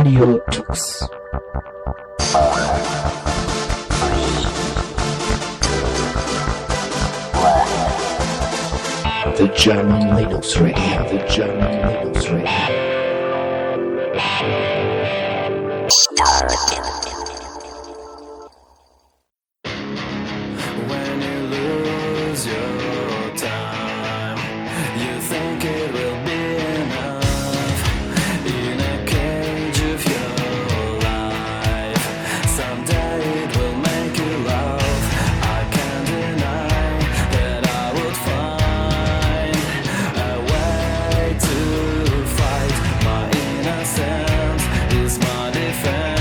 Radio Tux. The German Linux Radio, the German Linux Radio. When you lose your time, you think it will be enough. In a cage of your life, someday it will make you laugh. I can't deny that I would find a way to fight. My innocence is my defense.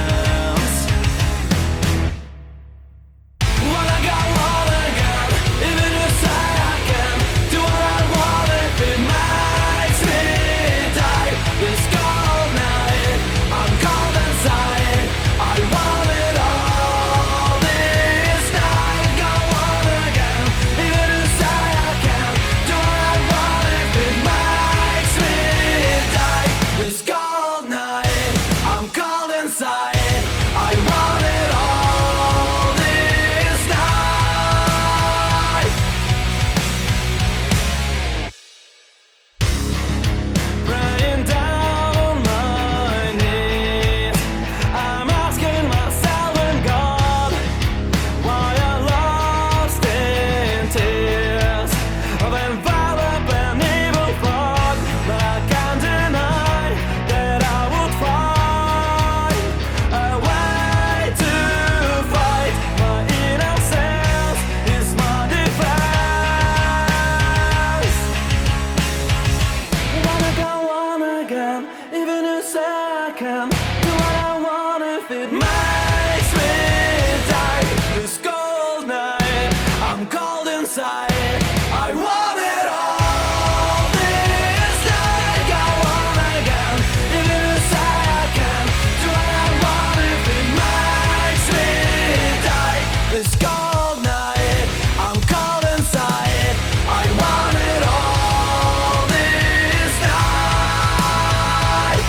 Wanna go on again, even if I can do what I want if it makes me die. This cold night, I'm cold inside. I want it all this night. Go on again, even if I can do what I want if it makes me die. This cold night, I'm cold inside. I want it all this night. Praying down on my knees, I'm asking myself and God why I lost in tears of envelop an evil thought. But I can't deny that I would find a way to fight. My innocence is my defense. Wanna go on again, even if I can do what I want if it makes me die. This cold night, I'm cold inside. I want it all this night. Go on again, even if I can do what I want if it makes me die. This cold night, I'm cold inside. I want it all this night.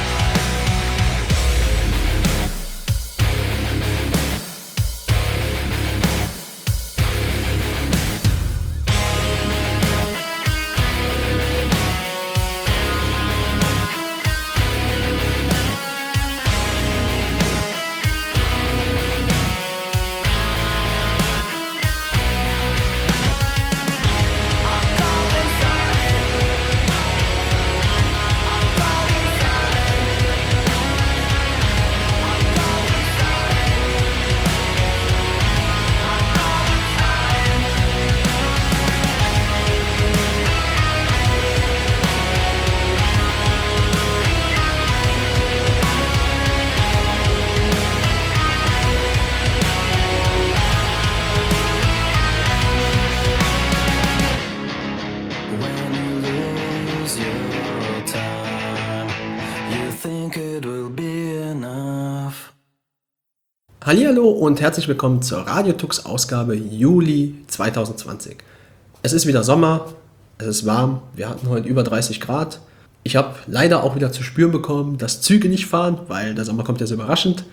When you lose your time, you think it will be enough. Hallihallo und herzlich willkommen zur Radiotux Ausgabe Juli 2020. Es ist wieder Sommer, es ist warm, wir hatten heute über 30 Grad. Ich habe leider auch wieder zu spüren bekommen, dass Züge nicht fahren, weil der Sommer kommt ja so überraschend.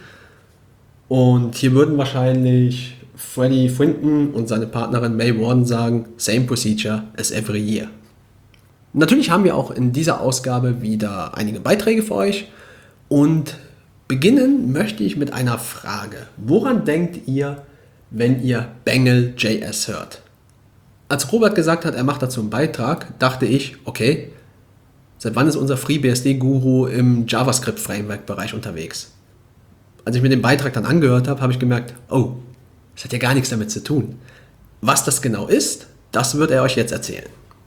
Und hier würden wahrscheinlich Freddie Frinton und seine Partnerin May Warden sagen, same procedure as every year. Natürlich haben wir auch in dieser Ausgabe wieder einige Beiträge für euch und beginnen möchte ich mit einer Frage. Woran denkt ihr, wenn ihr Bangle.js hört? Als Robert gesagt hat, er macht dazu einen Beitrag, dachte ich, okay, seit wann ist unser FreeBSD-Guru im JavaScript-Framework-Bereich unterwegs? Als ich mir den Beitrag dann angehört habe, habe ich gemerkt, oh, das hat ja gar nichts damit zu tun. Was das genau ist, das wird er euch jetzt erzählen.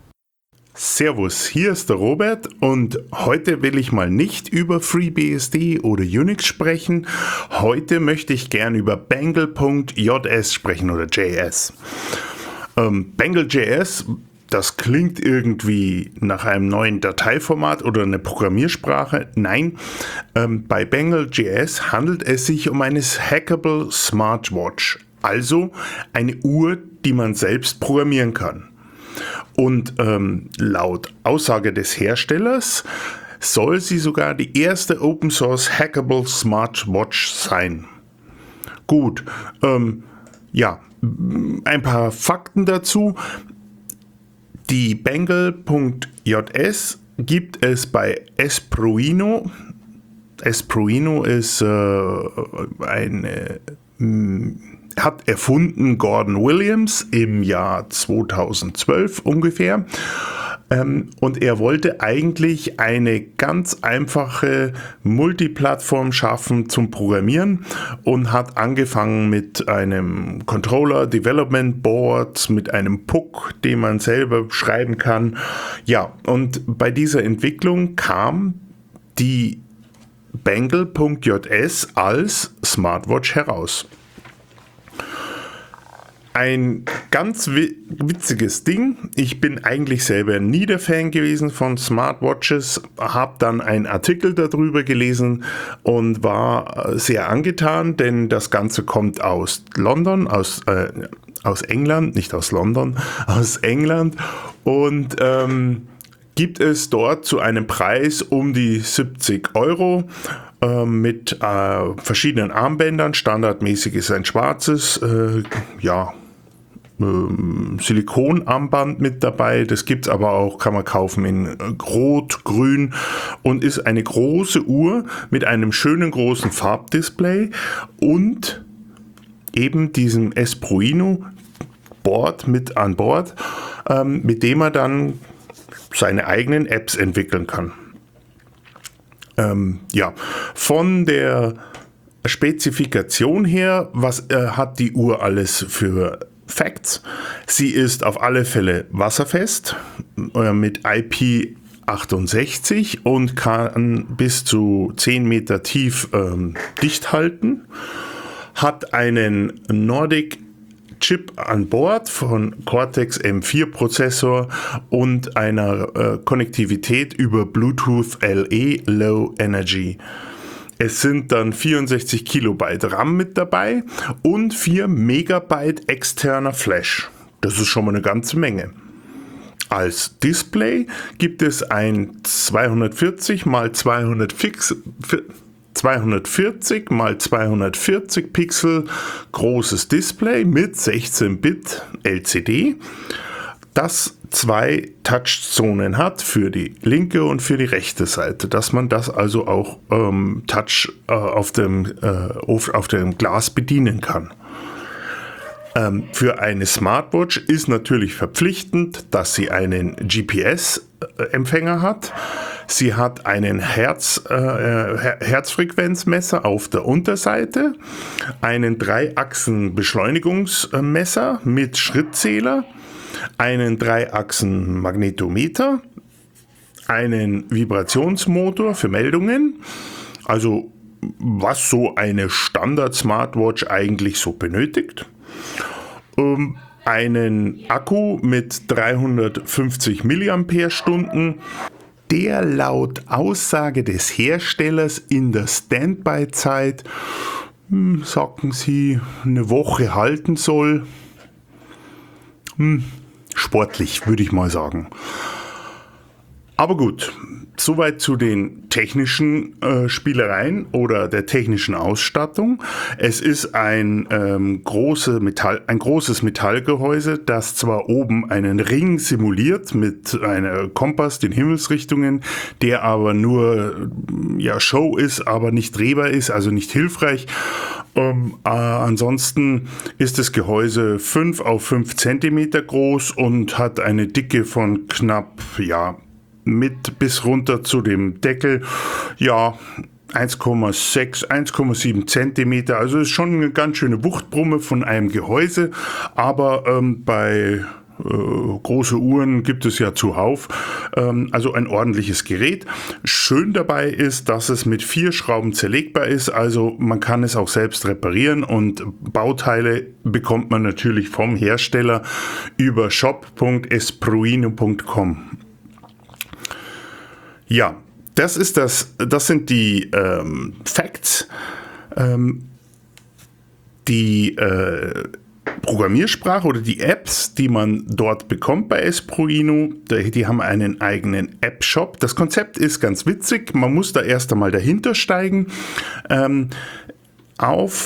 Servus, hier ist der Robert und heute will ich mal nicht über FreeBSD oder Unix sprechen. Heute möchte ich gern über Bangle.js sprechen oder JS. Bangle.js, das klingt irgendwie nach einem neuen Dateiformat oder einer Programmiersprache. Nein, bei Bangle.js handelt es sich um eine Hackable Smartwatch, also eine Uhr, die man selbst programmieren kann. Und laut Aussage des Herstellers soll sie sogar die erste Open Source Hackable Smartwatch sein. Gut, ein paar Fakten dazu. Die Bengal.js gibt es bei Espruino. Espruino ist hat erfunden Gordon Williams im Jahr 2012 ungefähr. Und er wollte eigentlich eine ganz einfache Multiplattform schaffen zum Programmieren und hat angefangen mit einem Controller Development Board, mit einem PUC, den man selber schreiben kann. Ja, und bei dieser Entwicklung kam die Bengal.js als Smartwatch heraus. Ein ganz witziges Ding. Ich bin eigentlich selber nie der Fan gewesen von Smartwatches, habe dann einen Artikel darüber gelesen und war sehr angetan, denn das Ganze kommt aus London, aus England, nicht aus London, aus England und gibt es dort zu einem Preis um die 70 € mit verschiedenen Armbändern. Standardmäßig ist ein schwarzes, Silikonarmband mit dabei. Das gibt es aber auch, kann man kaufen in Rot, Grün und ist eine große Uhr mit einem schönen großen Farbdisplay und eben diesem Espruino Board mit an Bord, mit dem man dann seine eigenen Apps entwickeln kann. Von der Spezifikation her, was hat die Uhr alles für Facts? Sie ist auf alle Fälle wasserfest mit IP68 und kann bis zu 10 Meter tief dicht halten. Hat einen Nordic Chip an Bord von Cortex M4 Prozessor und einer Konnektivität über Bluetooth LE Low Energy. Es sind dann 64 Kilobyte RAM mit dabei und 4 Megabyte externer Flash. Das ist schon mal eine ganze Menge. Als Display gibt es ein 240 x 240 Pixel großes Display mit 16-Bit LCD, das 2 Touchzonen hat für die linke und für die rechte Seite, dass man das also auch Touch auf dem Glas bedienen kann. Für eine Smartwatch ist natürlich verpflichtend, dass sie einen GPS-Empfänger hat. Sie hat einen Herzfrequenzmesser auf der Unterseite, einen 3-Achsen-Beschleunigungsmesser mit Schrittzähler, einen 3-Achsen-Magnetometer, einen Vibrationsmotor für Meldungen, also was so eine Standard-Smartwatch eigentlich so benötigt. Einen Akku mit 350 mAh, der laut Aussage des Herstellers in der Standby-Zeit, sagen sie, eine Woche halten soll. Sportlich, würde ich mal sagen. Aber gut, soweit zu den technischen Spielereien oder der technischen Ausstattung. Es ist ein großes Metallgehäuse, das zwar oben einen Ring simuliert mit einem Kompass, den Himmelsrichtungen, der aber nur Show ist, aber nicht drehbar ist, also nicht hilfreich. Ansonsten ist das Gehäuse 5 auf 5 cm groß und hat eine Dicke von knapp, mit bis runter zu dem Deckel, 1,6, 1,7 Zentimeter. Also ist schon eine ganz schöne Wuchtbrumme von einem Gehäuse, aber bei große Uhren gibt es ja zuhauf, also ein ordentliches Gerät. Schön dabei ist, dass es mit 4 Schrauben zerlegbar ist, also man kann es auch selbst reparieren und Bauteile bekommt man natürlich vom Hersteller über shop.espruino.com. Ja, das sind die Facts. Die Programmiersprache oder die Apps, die man dort bekommt bei Espruino, die haben einen eigenen App-Shop. Das Konzept ist ganz witzig. Man muss da erst einmal dahinter steigen. Auf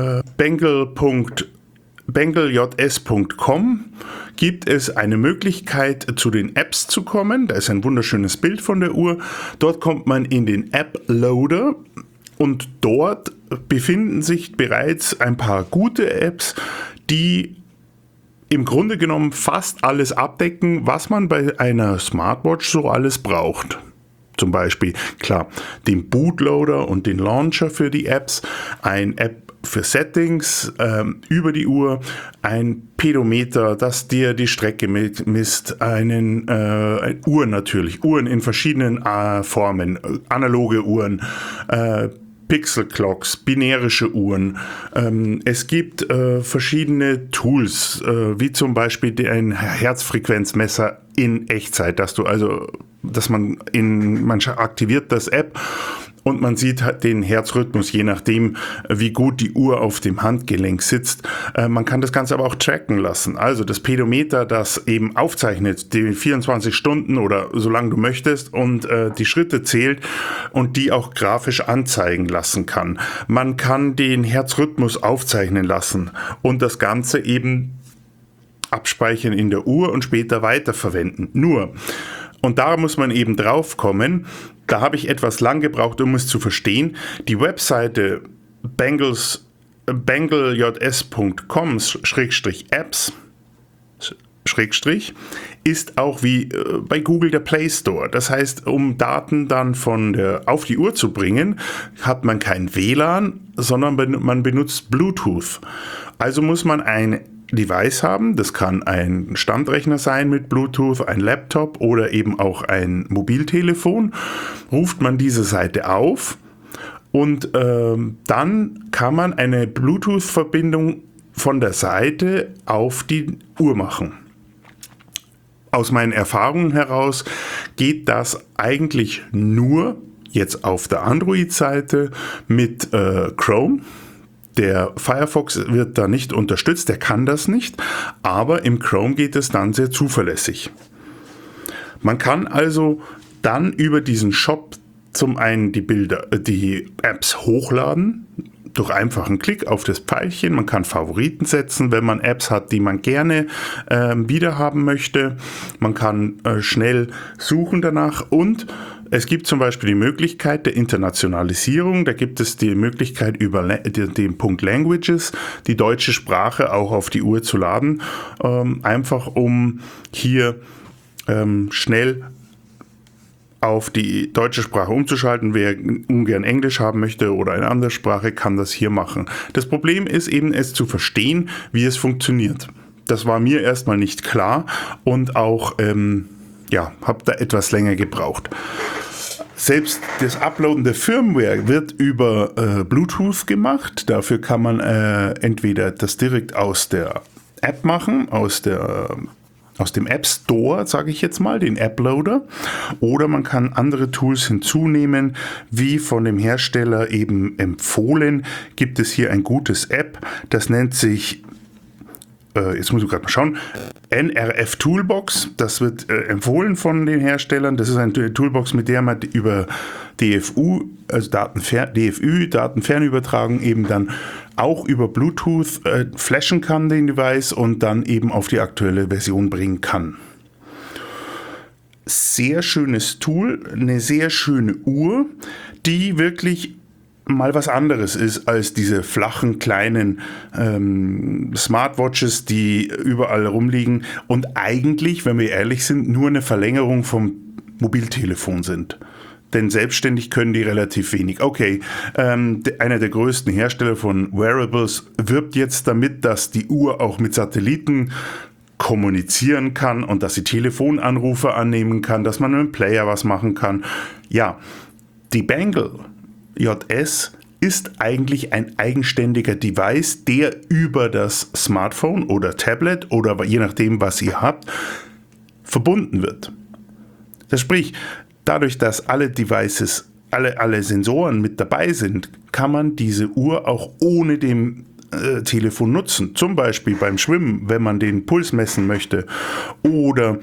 bengaljs.com gibt es eine Möglichkeit, zu den Apps zu kommen. Da ist ein wunderschönes Bild von der Uhr. Dort kommt man in den App-Loader und dort befinden sich bereits ein paar gute Apps, die im Grunde genommen fast alles abdecken, was man bei einer Smartwatch so alles braucht. Zum Beispiel, klar, den Bootloader und den Launcher für die Apps, ein App für Settings über die Uhr, ein Pedometer, das dir die Strecke misst, eine Uhr natürlich, Uhren in verschiedenen Formen, analoge Uhren, Pixel Clocks, binärische Uhren. Es gibt verschiedene Tools, wie zum Beispiel ein Herzfrequenzmesser in Echtzeit, man aktiviert das App und man sieht den Herzrhythmus, je nachdem, wie gut die Uhr auf dem Handgelenk sitzt. Man kann das Ganze aber auch tracken lassen. Also das Pedometer, das eben aufzeichnet, die 24 Stunden oder solange du möchtest und die Schritte zählt und die auch grafisch anzeigen lassen kann. Man kann den Herzrhythmus aufzeichnen lassen und das Ganze eben abspeichern in der Uhr und später weiterverwenden. Und da muss man eben drauf kommen, da habe ich etwas lang gebraucht, um es zu verstehen. Die Webseite bengaljs.com/apps ist auch wie bei Google der Play Store. Das heißt, um Daten dann auf die Uhr zu bringen, hat man kein WLAN, sondern man benutzt Bluetooth. Also muss man ein Device haben, das kann ein Standrechner sein mit Bluetooth, ein Laptop oder eben auch ein Mobiltelefon, ruft man diese Seite auf und dann kann man eine Bluetooth-Verbindung von der Seite auf die Uhr machen. Aus meinen Erfahrungen heraus geht das eigentlich nur jetzt auf der Android-Seite mit Chrome. Der Firefox wird da nicht unterstützt, der kann das nicht, aber im Chrome geht es dann sehr zuverlässig. Man kann also dann über diesen Shop zum einen die Apps hochladen, durch einfachen Klick auf das Pfeilchen. Man kann Favoriten setzen, wenn man Apps hat, die man gerne wiederhaben möchte. Man kann schnell suchen danach und es gibt zum Beispiel die Möglichkeit der Internationalisierung. Da gibt es die Möglichkeit, über den Punkt Languages die deutsche Sprache auch auf die Uhr zu laden. Einfach um hier schnell auf die deutsche Sprache umzuschalten. Wer ungern Englisch haben möchte oder eine andere Sprache, kann das hier machen. Das Problem ist eben, es zu verstehen, wie es funktioniert. Das war mir erstmal nicht klar und auch habe da etwas länger gebraucht. Selbst das Uploaden der Firmware wird über Bluetooth gemacht. Dafür kann man entweder das direkt aus der App machen, aus dem App Store, sage ich jetzt mal, den App-Loader. Oder man kann andere Tools hinzunehmen, wie von dem Hersteller eben empfohlen. Gibt es hier ein gutes App, das nennt sich jetzt muss ich gerade mal schauen, NRF Toolbox, das wird empfohlen von den Herstellern. Das ist eine Toolbox, mit der man über DFU, also Datenfernübertragung eben dann auch über Bluetooth flashen kann, den Device, und dann eben auf die aktuelle Version bringen kann. Sehr schönes Tool, eine sehr schöne Uhr, die wirklich mal was anderes ist als diese flachen, kleinen Smartwatches, die überall rumliegen und eigentlich, wenn wir ehrlich sind, nur eine Verlängerung vom Mobiltelefon sind. Denn selbstständig können die relativ wenig. Okay, einer der größten Hersteller von Wearables wirbt jetzt damit, dass die Uhr auch mit Satelliten kommunizieren kann und dass sie Telefonanrufe annehmen kann, dass man mit dem Player was machen kann. Ja, die Bengal JS ist eigentlich ein eigenständiger Device, der über das Smartphone oder Tablet oder je nachdem, was ihr habt, verbunden wird. Das sprich, dadurch, dass alle Devices, alle Sensoren mit dabei sind, kann man diese Uhr auch ohne den Telefon nutzen. Zum Beispiel beim Schwimmen, wenn man den Puls messen möchte. Oder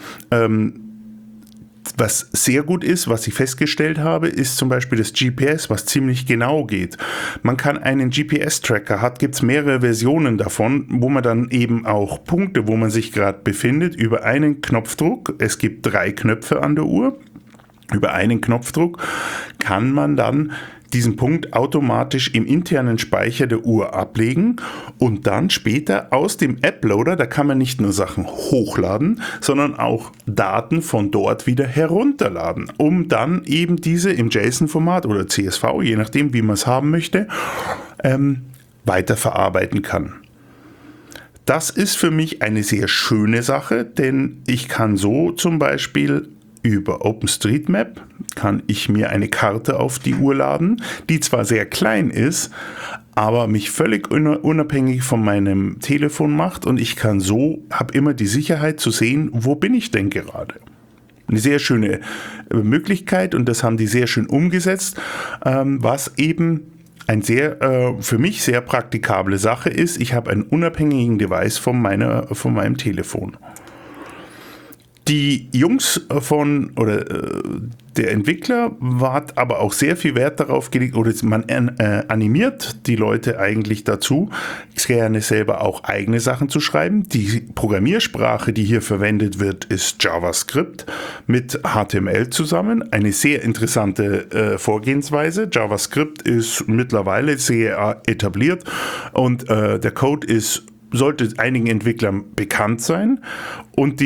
was sehr gut ist, was ich festgestellt habe, ist zum Beispiel das GPS, was ziemlich genau geht. Man kann einen GPS-Tracker, gibt es mehrere Versionen davon, wo man dann eben auch Punkte, wo man sich gerade befindet, über einen Knopfdruck, es gibt 3 Knöpfe an der Uhr, über einen Knopfdruck kann man dann diesen Punkt automatisch im internen Speicher der Uhr ablegen und dann später aus dem App-Loader, da kann man nicht nur Sachen hochladen, sondern auch Daten von dort wieder herunterladen, um dann eben diese im JSON-Format oder CSV, je nachdem wie man es haben möchte, weiterverarbeiten kann. Das ist für mich eine sehr schöne Sache, denn ich kann so zum Beispiel über OpenStreetMap kann ich mir eine Karte auf die Uhr laden, die zwar sehr klein ist, aber mich völlig unabhängig von meinem Telefon macht und ich habe immer die Sicherheit zu sehen, wo bin ich denn gerade. Eine sehr schöne Möglichkeit und das haben die sehr schön umgesetzt, was eben ein für mich sehr praktikable Sache ist. Ich habe einen unabhängigen Device von meinem Telefon. Die Jungs der Entwickler hat aber auch sehr viel Wert darauf gelegt, oder man animiert die Leute eigentlich dazu, gerne selber auch eigene Sachen zu schreiben. Die Programmiersprache, die hier verwendet wird, ist JavaScript mit HTML zusammen. Eine sehr interessante Vorgehensweise. JavaScript ist mittlerweile sehr etabliert und der Code sollte einigen Entwicklern bekannt sein. Und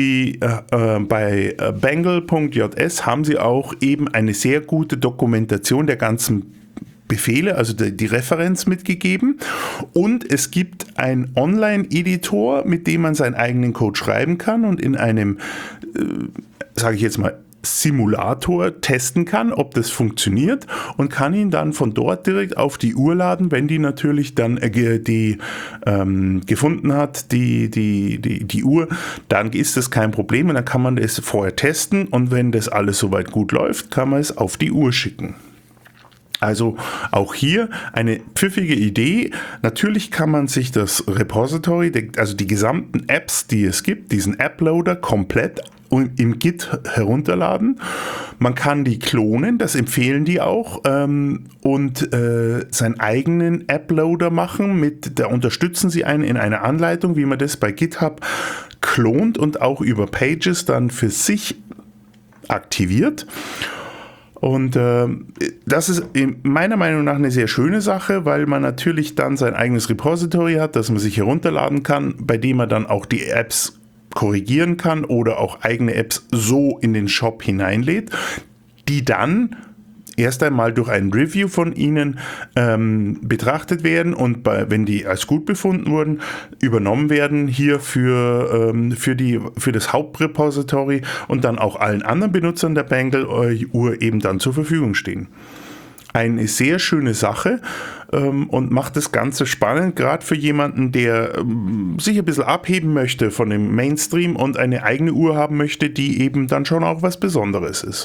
bei Bangle.js haben sie auch eben eine sehr gute Dokumentation der ganzen Befehle, also die Referenz mitgegeben. Und es gibt einen Online-Editor, mit dem man seinen eigenen Code schreiben kann und in einem, sage ich jetzt mal, Simulator testen kann, ob das funktioniert und kann ihn dann von dort direkt auf die Uhr laden, wenn die natürlich dann gefunden hat, die Uhr, dann ist das kein Problem und dann kann man das vorher testen und wenn das alles soweit gut läuft, kann man es auf die Uhr schicken. Also auch hier eine pfiffige Idee. Natürlich kann man sich das Repository, also die gesamten Apps, die es gibt, diesen App-Loader komplett im Git herunterladen. Man kann die klonen, das empfehlen die auch, und seinen eigenen App-Loader machen. Da unterstützen sie einen in einer Anleitung, wie man das bei GitHub klont und auch über Pages dann für sich aktiviert. Und das ist meiner Meinung nach eine sehr schöne Sache, weil man natürlich dann sein eigenes Repository hat, das man sich herunterladen kann, bei dem man dann auch die Apps korrigieren kann oder auch eigene Apps so in den Shop hineinlädt, die dann erst einmal durch ein Review von Ihnen betrachtet werden und wenn die als gut befunden wurden, übernommen werden hier für das Hauptrepository und dann auch allen anderen Benutzern der Bangle-Uhr eben dann zur Verfügung stehen. Eine sehr schöne Sache und macht das Ganze spannend, gerade für jemanden, der sich ein bisschen abheben möchte von dem Mainstream und eine eigene Uhr haben möchte, die eben dann schon auch was Besonderes ist.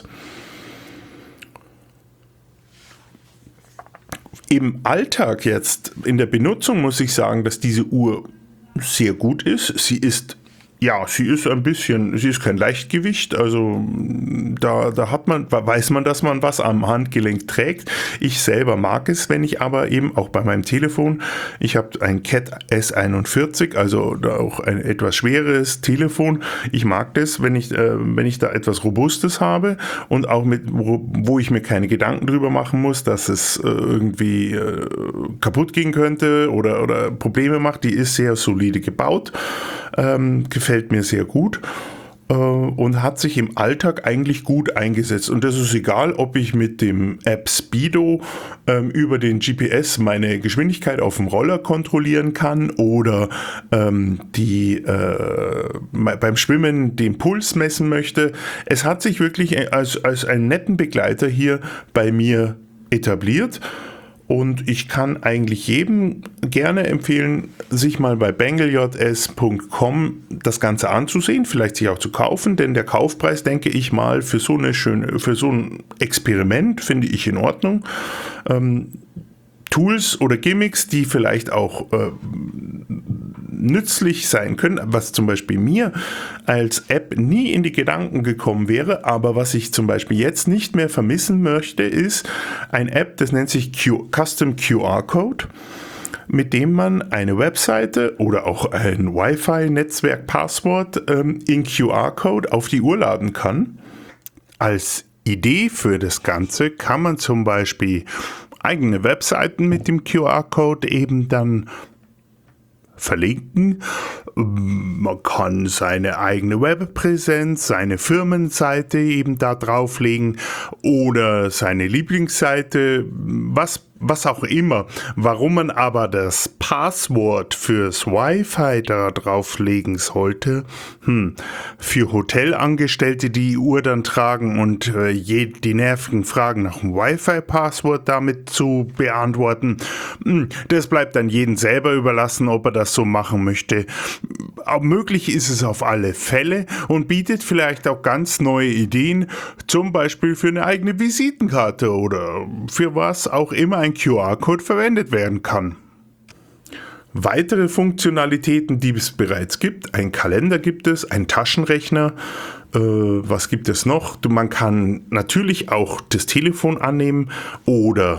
Im Alltag jetzt, in der Benutzung muss ich sagen, dass diese Uhr sehr gut ist. Sie ist kein Leichtgewicht, also da weiß man, dass man was am Handgelenk trägt. Ich selber mag es, wenn ich aber eben auch bei meinem Telefon, ich habe ein Cat S41, also auch ein etwas schweres Telefon. Ich mag das, wenn ich da etwas Robustes habe und auch wo ich mir keine Gedanken drüber machen muss, dass es irgendwie kaputt gehen könnte oder Probleme macht. Die ist sehr solide gebaut. Gefällt mir sehr gut und hat sich im Alltag eigentlich gut eingesetzt. Und das ist egal, ob ich mit dem App Speedo über den GPS meine Geschwindigkeit auf dem Roller kontrollieren kann oder beim Schwimmen den Puls messen möchte. Es hat sich wirklich als einen netten Begleiter hier bei mir etabliert. Und ich kann eigentlich jedem gerne empfehlen, sich mal bei banglejs.com das Ganze anzusehen, vielleicht sich auch zu kaufen, denn der Kaufpreis, denke ich mal, für so ein Experiment finde ich in Ordnung. Tools oder Gimmicks, die vielleicht auch nützlich sein können, was zum Beispiel mir als App nie in die Gedanken gekommen wäre, aber was ich zum Beispiel jetzt nicht mehr vermissen möchte, ist eine App, das nennt sich Custom QR Code, mit dem man eine Webseite oder auch ein Wi-Fi-Netzwerk-Passwort in QR-Code auf die Uhr laden kann. Als Idee für das Ganze kann man zum Beispiel eigene Webseiten mit dem QR-Code eben dann verlinken. Man kann seine eigene Webpräsenz, seine Firmenseite eben da drauflegen oder seine Lieblingsseite, was auch immer. Warum man aber das Passwort fürs Wi-Fi da drauflegen sollte, für Hotelangestellte, die die Uhr dann tragen und die nervigen Fragen nach dem Wi-Fi-Passwort damit zu beantworten, das bleibt dann jedem selber überlassen, ob er das so machen möchte. Aber möglich ist es auf alle Fälle und bietet vielleicht auch ganz neue Ideen, zum Beispiel für eine eigene Visitenkarte oder für was auch immer ein QR-Code verwendet werden kann. Weitere Funktionalitäten, die es bereits gibt, ein Kalender gibt es, ein Taschenrechner, was gibt es noch? Man kann natürlich auch das Telefon annehmen oder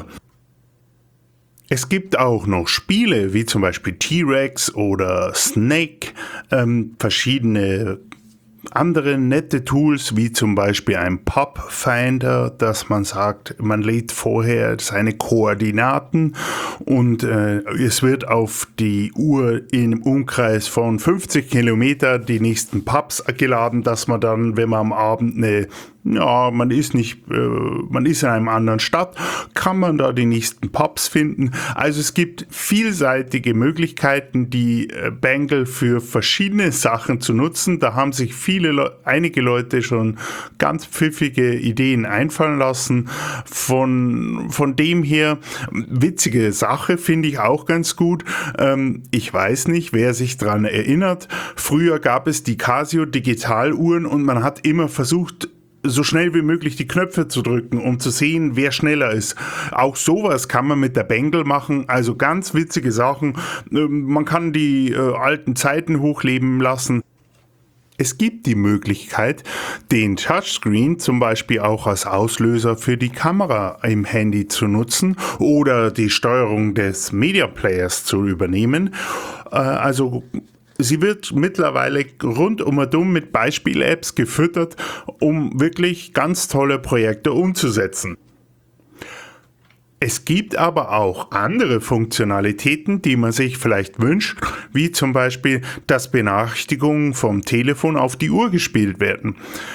es gibt auch noch Spiele, wie zum Beispiel T-Rex oder Snake, verschiedene andere nette Tools, wie zum Beispiel ein Pop-Finder, dass man sagt, man lädt vorher seine Koordinaten und es wird auf die Uhr im Umkreis von 50 Kilometer die nächsten Pubs geladen, dass man dann, wenn man am Abend man ist in einem anderen Stadt, kann man da die nächsten Pubs finden. Also es gibt vielseitige Möglichkeiten, die Bangle für verschiedene Sachen zu nutzen. Da haben sich einige Leute schon ganz pfiffige Ideen einfallen lassen. Von dem her, witzige Sache finde ich auch ganz gut. Ich weiß nicht, wer sich daran erinnert. Früher gab es die Casio Digitaluhren und man hat immer versucht, so schnell wie möglich die Knöpfe zu drücken, um zu sehen, wer schneller ist. Auch sowas kann man mit der Bangle machen, also ganz witzige Sachen. Man kann die alten Zeiten hochleben lassen. Es gibt die Möglichkeit, den Touchscreen zum Beispiel auch als Auslöser für die Kamera im Handy zu nutzen oder die Steuerung des Media Players zu übernehmen. Sie wird mittlerweile rundum mit Beispiel-Apps gefüttert, um wirklich ganz tolle Projekte umzusetzen. Es gibt aber auch andere Funktionalitäten, die man sich vielleicht wünscht, wie zum Beispiel, dass Benachrichtigungen vom Telefon auf die Uhr gespielt werden.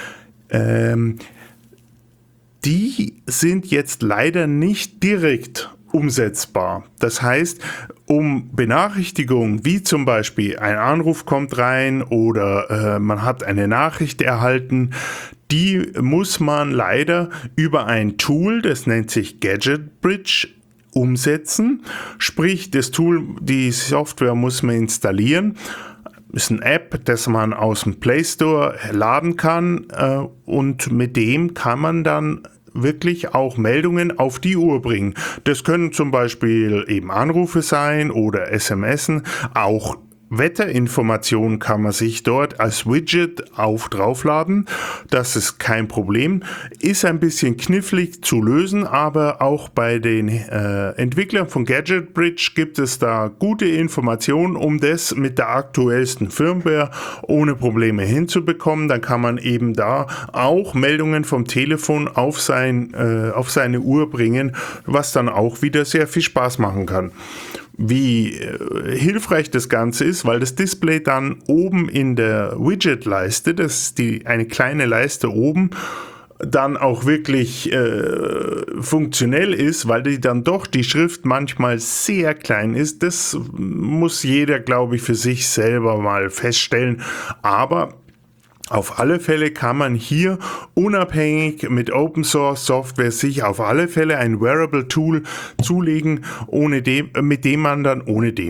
Die sind jetzt leider nicht direkt umsetzbar. Das heißt, um Benachrichtigungen, wie zum Beispiel ein Anruf kommt rein oder man hat eine Nachricht erhalten, die muss man leider über ein Tool, das nennt sich Gadget Bridge, umsetzen. Sprich, die Software muss man installieren. Ist eine App, das man aus dem Play Store laden kann und mit dem kann man dann wirklich auch Meldungen auf die Uhr bringen. Das können zum Beispiel eben Anrufe sein oder SMSen, auch Wetterinformationen kann man sich dort als Widget draufladen. Das ist kein Problem. Ist ein bisschen knifflig zu lösen, aber auch bei den Entwicklern von Gadget Bridge gibt es da gute Informationen, um das mit der aktuellsten Firmware ohne Probleme hinzubekommen. Dann kann man eben da auch Meldungen vom Telefon auf seine Uhr bringen, was dann auch wieder sehr viel Spaß machen kann. Wie hilfreich das Ganze ist, weil das Display dann oben in der Widget-Leiste, das ist eine kleine Leiste oben, dann auch wirklich funktionell ist, weil die Schrift manchmal sehr klein ist. Das muss jeder, glaube ich, für sich selber mal feststellen. Aber auf alle Fälle kann man hier unabhängig mit Open Source Software sich auf alle Fälle ein Wearable Tool zulegen, mit dem man dann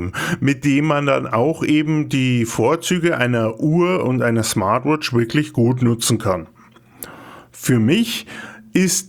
auch eben die Vorzüge einer Uhr und einer Smartwatch wirklich gut nutzen kann. Für mich ist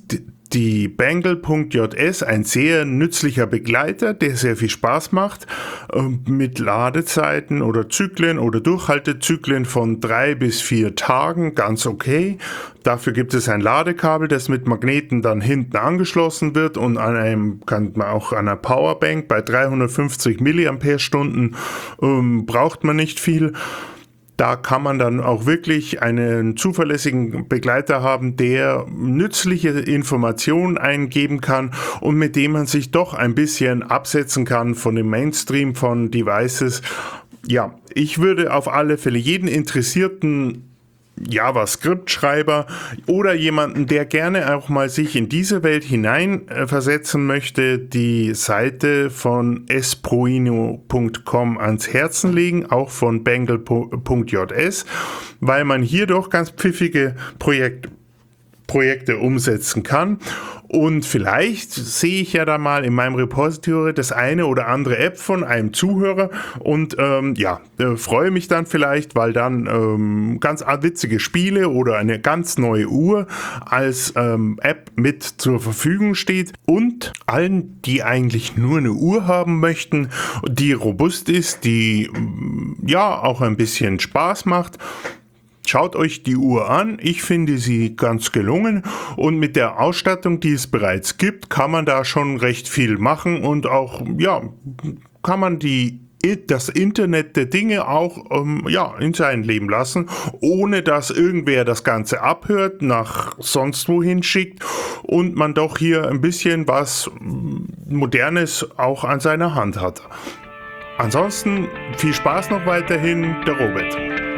die Bangle.js, ein sehr nützlicher Begleiter, der sehr viel Spaß macht, mit Ladezeiten oder Zyklen oder Durchhaltezyklen von 3 bis 4 Tagen, ganz okay. Dafür gibt es ein Ladekabel, das mit Magneten dann hinten angeschlossen wird und kann man auch an einer Powerbank bei 350 mAh braucht man nicht viel. Da kann man dann auch wirklich einen zuverlässigen Begleiter haben, der nützliche Informationen eingeben kann und mit dem man sich doch ein bisschen absetzen kann von dem Mainstream von Devices. Ja, ich würde auf alle Fälle jeden interessierten JavaScript-Schreiber oder jemanden, der gerne auch mal sich in diese Welt hineinversetzen möchte, die Seite von esproino.com ans Herzen legen, auch von bangle.js, weil man hier doch ganz pfiffige Projekte umsetzen kann. Und vielleicht sehe ich ja da mal in meinem Repository das eine oder andere App von einem Zuhörer und freue mich dann vielleicht, weil dann ganz witzige Spiele oder eine ganz neue Uhr als App mit zur Verfügung steht. Und allen, die eigentlich nur eine Uhr haben möchten, die robust ist, die auch ein bisschen Spaß macht, schaut euch die Uhr an, ich finde sie ganz gelungen und mit der Ausstattung, die es bereits gibt, kann man da schon recht viel machen und auch, kann man das Internet der Dinge auch in sein Leben lassen, ohne dass irgendwer das Ganze abhört, nach sonst wohin schickt und man doch hier ein bisschen was Modernes auch an seiner Hand hat. Ansonsten viel Spaß noch weiterhin, der Robert.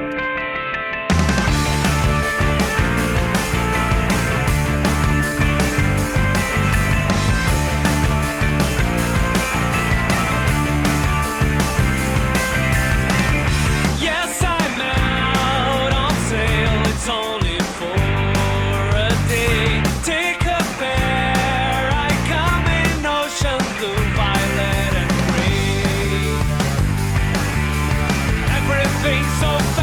Yes, I'm out on sale. It's only for a day. Take a pair. I come in ocean blue, violet, and gray. Everything's so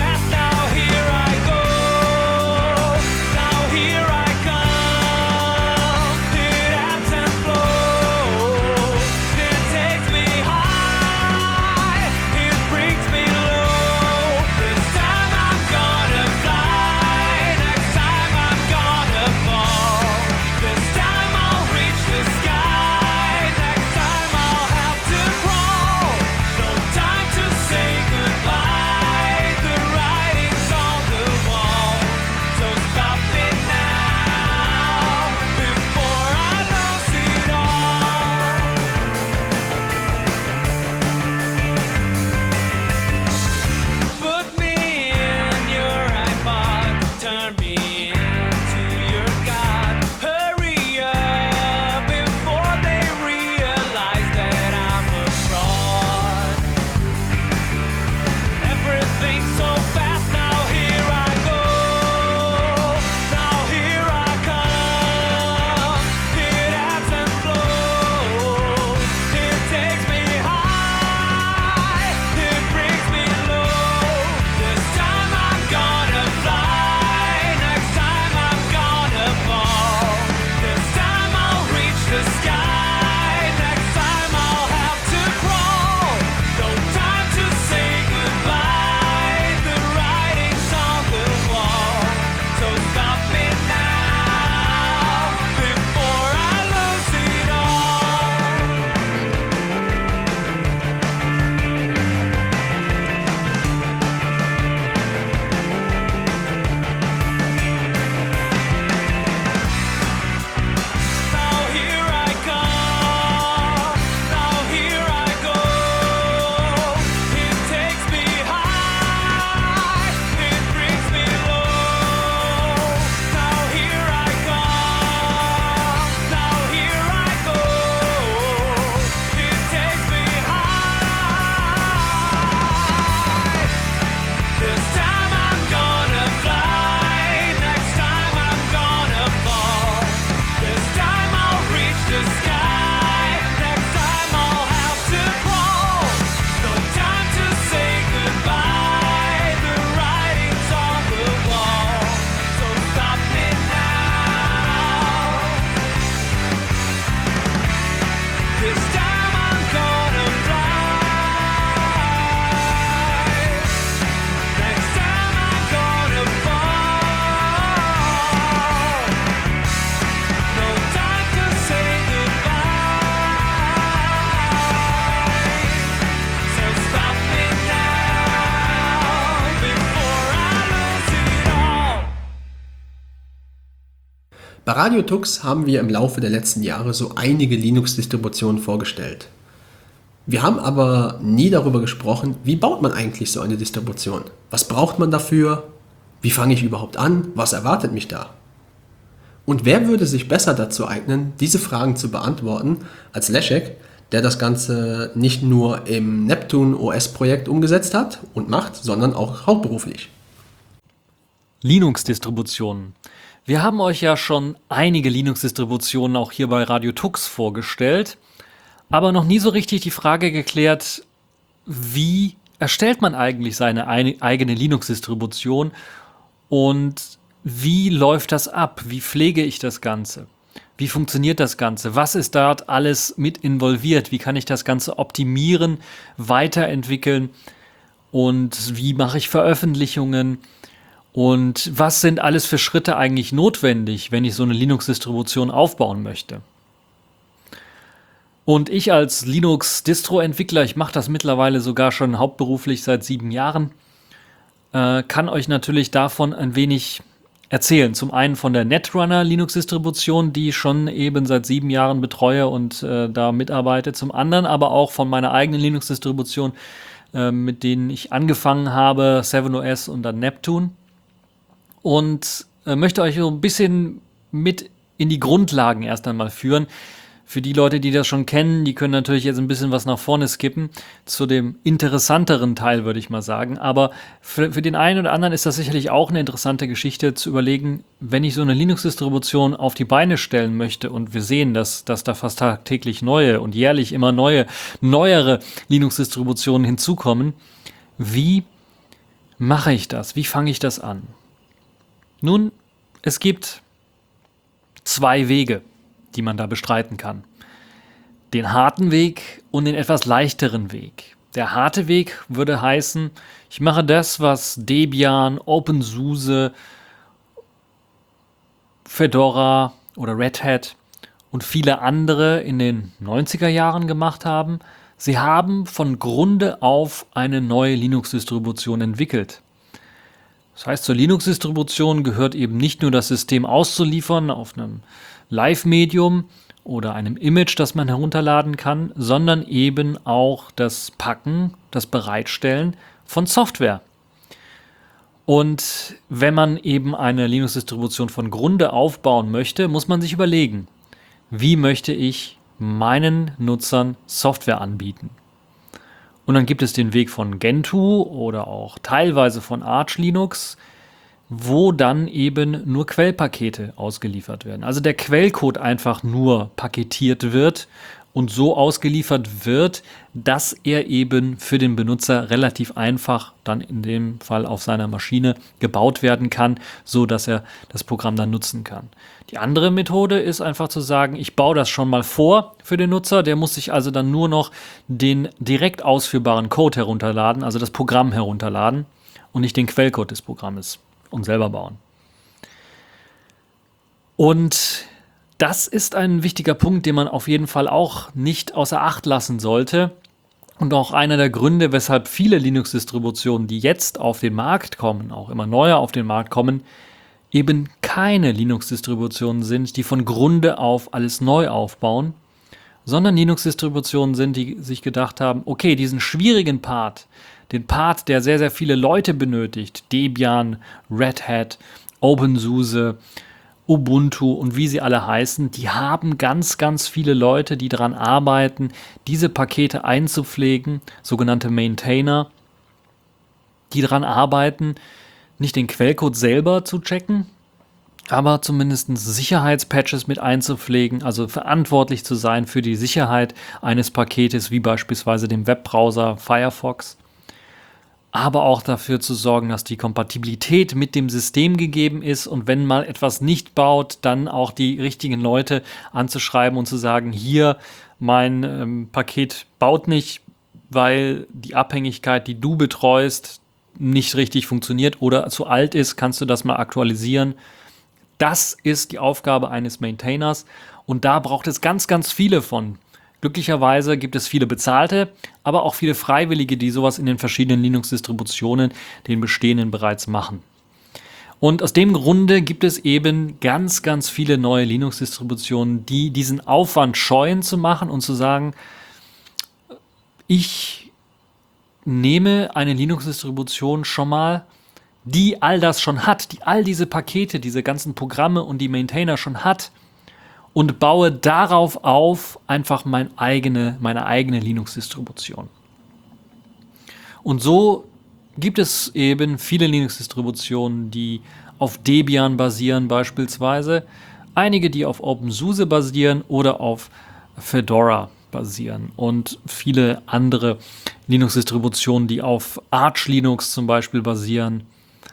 Bei Radio Tux haben wir im Laufe der letzten Jahre so einige Linux-Distributionen vorgestellt. Wir haben aber nie darüber gesprochen, wie baut man eigentlich so eine Distribution? Was braucht man dafür? Wie fange ich überhaupt an? Was erwartet mich da? Und wer würde sich besser dazu eignen, diese Fragen zu beantworten, als Leszek, der das Ganze nicht nur im Neptune OS-Projekt umgesetzt hat und macht, sondern auch hauptberuflich. Linux-Distributionen. Wir haben euch ja schon einige Linux-Distributionen auch hier bei Radio Tux vorgestellt, aber noch nie so richtig die Frage geklärt, wie erstellt man eigentlich seine eigene Linux-Distribution und wie läuft das ab? Wie pflege ich das Ganze? Wie funktioniert das Ganze? Was ist dort alles mit involviert? Wie kann ich das Ganze optimieren, weiterentwickeln? Und wie mache ich Veröffentlichungen? Und was sind alles für Schritte eigentlich notwendig, wenn ich so eine Linux-Distribution aufbauen möchte? Und ich als Linux-Distro-Entwickler, ich mache das mittlerweile sogar schon hauptberuflich seit 7 Jahren, kann euch natürlich davon ein wenig erzählen. Zum einen von der Netrunner Linux-Distribution, die ich schon eben seit 7 Jahren betreue und da mitarbeite. Zum anderen aber auch von meiner eigenen Linux-Distribution, mit denen ich angefangen habe, 7OS und dann Neptune. Und möchte euch so ein bisschen mit in die Grundlagen erst einmal führen. Für die Leute, die das schon kennen, die können natürlich jetzt ein bisschen was nach vorne skippen, zu dem interessanteren Teil, würde ich mal sagen. Aber für den einen oder anderen ist das sicherlich auch eine interessante Geschichte, zu überlegen, wenn ich so eine Linux-Distribution auf die Beine stellen möchte und wir sehen, dass da fast tagtäglich neue und jährlich immer neuere Linux-Distributionen hinzukommen, wie mache ich das? Wie fange ich das an? Nun, es gibt 2 Wege, die man da bestreiten kann. Den harten Weg und den etwas leichteren Weg. Der harte Weg würde heißen, ich mache das, was Debian, OpenSUSE, Fedora oder Red Hat und viele andere in den 90er Jahren gemacht haben. Sie haben von Grunde auf eine neue Linux-Distribution entwickelt. Das heißt, zur Linux-Distribution gehört eben nicht nur das System auszuliefern auf einem Live-Medium oder einem Image, das man herunterladen kann, sondern eben auch das Packen, das Bereitstellen von Software. Und wenn man eben eine Linux-Distribution von Grunde aufbauen möchte, muss man sich überlegen, wie möchte ich meinen Nutzern Software anbieten? Und dann gibt es den Weg von Gentoo oder auch teilweise von Arch Linux, wo dann eben nur Quellpakete ausgeliefert werden. Also der Quellcode einfach nur paketiert wird und so ausgeliefert wird, dass er eben für den Benutzer relativ einfach dann in dem Fall auf seiner Maschine gebaut werden kann, so dass er das Programm dann nutzen kann. Die andere Methode ist einfach zu sagen, ich baue das schon mal vor für den Nutzer, der muss sich also dann nur noch den direkt ausführbaren Code herunterladen, also das Programm herunterladen und nicht den Quellcode des Programmes und selber bauen. Und das ist ein wichtiger Punkt, den man auf jeden Fall auch nicht außer Acht lassen sollte und auch einer der Gründe, weshalb viele Linux-Distributionen, die jetzt auf den Markt kommen, auch immer neuer auf den Markt kommen, eben keine Linux-Distributionen sind, die von Grunde auf alles neu aufbauen, sondern Linux-Distributionen sind, die sich gedacht haben, okay, diesen schwierigen Part, den Part, der sehr, sehr viele Leute benötigt, Debian, Red Hat, OpenSUSE, Ubuntu und wie sie alle heißen, die haben ganz, ganz viele Leute, die daran arbeiten, diese Pakete einzupflegen, sogenannte Maintainer, die daran arbeiten, nicht den Quellcode selber zu checken, aber zumindest Sicherheitspatches mit einzupflegen, also verantwortlich zu sein für die Sicherheit eines Paketes, wie beispielsweise dem Webbrowser Firefox, aber auch dafür zu sorgen, dass die Kompatibilität mit dem System gegeben ist und wenn mal etwas nicht baut, dann auch die richtigen Leute anzuschreiben und zu sagen, hier, mein Paket baut nicht, weil die Abhängigkeit, die du betreust, nicht richtig funktioniert oder zu alt ist, kannst du das mal aktualisieren. Das ist die Aufgabe eines Maintainers und da braucht es ganz, ganz viele von. Glücklicherweise gibt es viele bezahlte, aber auch viele Freiwillige, die sowas in den verschiedenen Linux-Distributionen, den bestehenden, bereits machen. Und aus dem Grunde gibt es eben ganz, ganz viele neue Linux-Distributionen, die diesen Aufwand scheuen zu machen und zu sagen, ich nehme eine Linux-Distribution schon mal, die all das schon hat, die all diese Pakete, diese ganzen Programme und die Maintainer schon hat und baue darauf auf einfach meine eigene Linux-Distribution. Und so gibt es eben viele Linux-Distributionen, die auf Debian basieren beispielsweise, einige, die auf OpenSUSE basieren oder auf Fedora basieren und viele andere Linux-Distributionen, die auf Arch Linux zum Beispiel basieren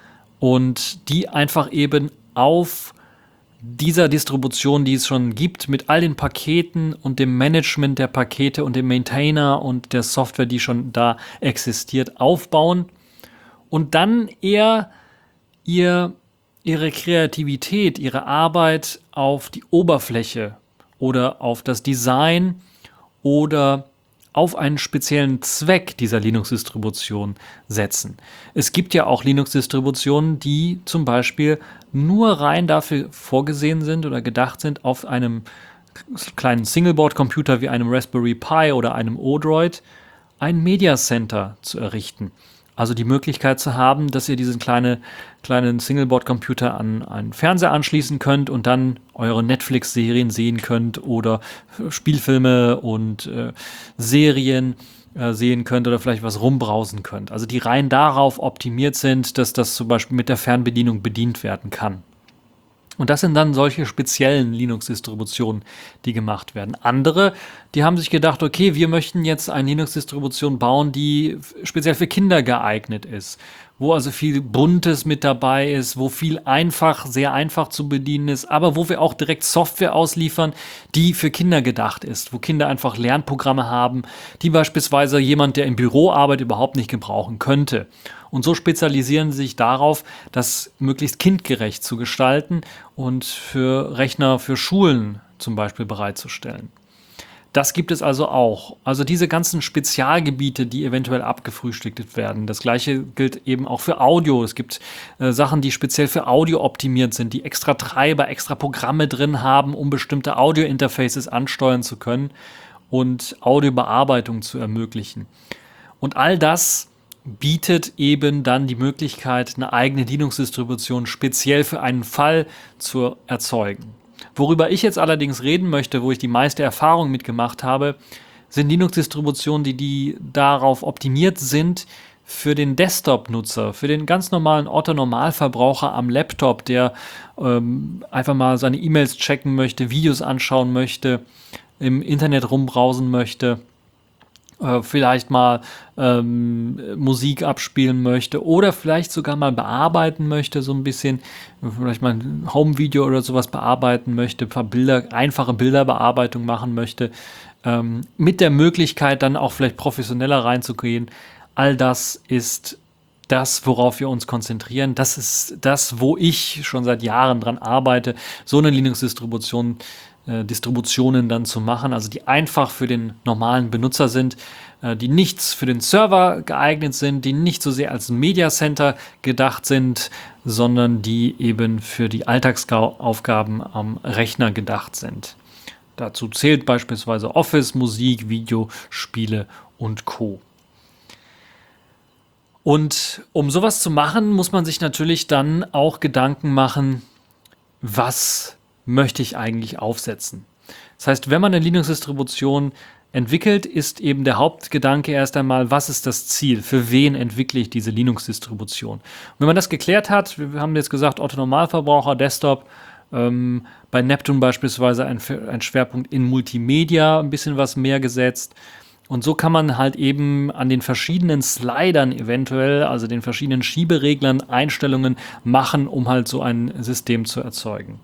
und die einfach eben auf dieser Distribution, die es schon gibt, mit all den Paketen und dem Management der Pakete und dem Maintainer und der Software, die schon da existiert, aufbauen und dann eher ihre Kreativität, ihre Arbeit auf die Oberfläche oder auf das Design oder auf einen speziellen Zweck dieser Linux-Distribution setzen. Es gibt ja auch Linux-Distributionen, die zum Beispiel nur rein dafür vorgesehen sind oder gedacht sind, auf einem kleinen Singleboard-Computer wie einem Raspberry Pi oder einem Odroid ein Media Center zu errichten. Also die Möglichkeit zu haben, dass ihr diesen kleinen Singleboard-Computer an einen Fernseher anschließen könnt und dann eure Netflix-Serien sehen könnt oder Spielfilme und Serien sehen könnt oder vielleicht was rumbrausen könnt. Also die rein darauf optimiert sind, dass das zum Beispiel mit der Fernbedienung bedient werden kann. Und das sind dann solche speziellen Linux-Distributionen, die gemacht werden. Andere, die haben sich gedacht, okay, wir möchten jetzt eine Linux-Distribution bauen, die speziell für Kinder geeignet ist, wo also viel Buntes mit dabei ist, wo viel sehr einfach zu bedienen ist, aber wo wir auch direkt Software ausliefern, die für Kinder gedacht ist, wo Kinder einfach Lernprogramme haben, die beispielsweise jemand, der im Büro arbeitet, überhaupt nicht gebrauchen könnte. Und so spezialisieren sie sich darauf, das möglichst kindgerecht zu gestalten und für Rechner für Schulen zum Beispiel bereitzustellen. Das gibt es also auch. Also diese ganzen Spezialgebiete, die eventuell abgefrühstückt werden. Das gleiche gilt eben auch für Audio. Es gibt Sachen, die speziell für Audio optimiert sind, die extra Treiber, extra Programme drin haben, um bestimmte Audio-Interfaces ansteuern zu können und Audiobearbeitung zu ermöglichen. Und all das bietet eben dann die Möglichkeit, eine eigene Linux-Distribution speziell für einen Fall zu erzeugen. Worüber ich jetzt allerdings reden möchte, wo ich die meiste Erfahrung mitgemacht habe, sind Linux-Distributionen, die darauf optimiert sind für den Desktop-Nutzer, für den ganz normalen Otto-Normalverbraucher am Laptop, der einfach mal seine E-Mails checken möchte, Videos anschauen möchte, im Internet rumbrausen möchte, vielleicht mal Musik abspielen möchte oder vielleicht sogar mal bearbeiten möchte, so ein bisschen, vielleicht mal ein Home-Video oder sowas bearbeiten möchte, ein paar einfache Bilderbearbeitung machen möchte, mit der Möglichkeit dann auch vielleicht professioneller reinzugehen. All das ist das, worauf wir uns konzentrieren. Das ist das, wo ich schon seit Jahren dran arbeite, so eine Linux-Distributionen dann zu machen, also die einfach für den normalen Benutzer sind, die nichts für den Server geeignet sind, die nicht so sehr als Media Center gedacht sind, sondern die eben für die Alltagsaufgaben am Rechner gedacht sind. Dazu zählt beispielsweise Office, Musik, Video, Spiele und Co. Und um sowas zu machen, muss man sich natürlich dann auch Gedanken machen, was möchte ich eigentlich aufsetzen. Das heißt, wenn man eine Linux-Distribution entwickelt, ist eben der Hauptgedanke erst einmal, was ist das Ziel? Für wen entwickle ich diese Linux-Distribution? Und wenn man das geklärt hat, wir haben jetzt gesagt, Otto-Normalverbraucher, Desktop, bei Neptune beispielsweise ein Schwerpunkt in Multimedia, ein bisschen was mehr gesetzt. Und so kann man halt eben an den verschiedenen Slidern eventuell, also den verschiedenen Schiebereglern, Einstellungen machen, um halt so ein System zu erzeugen.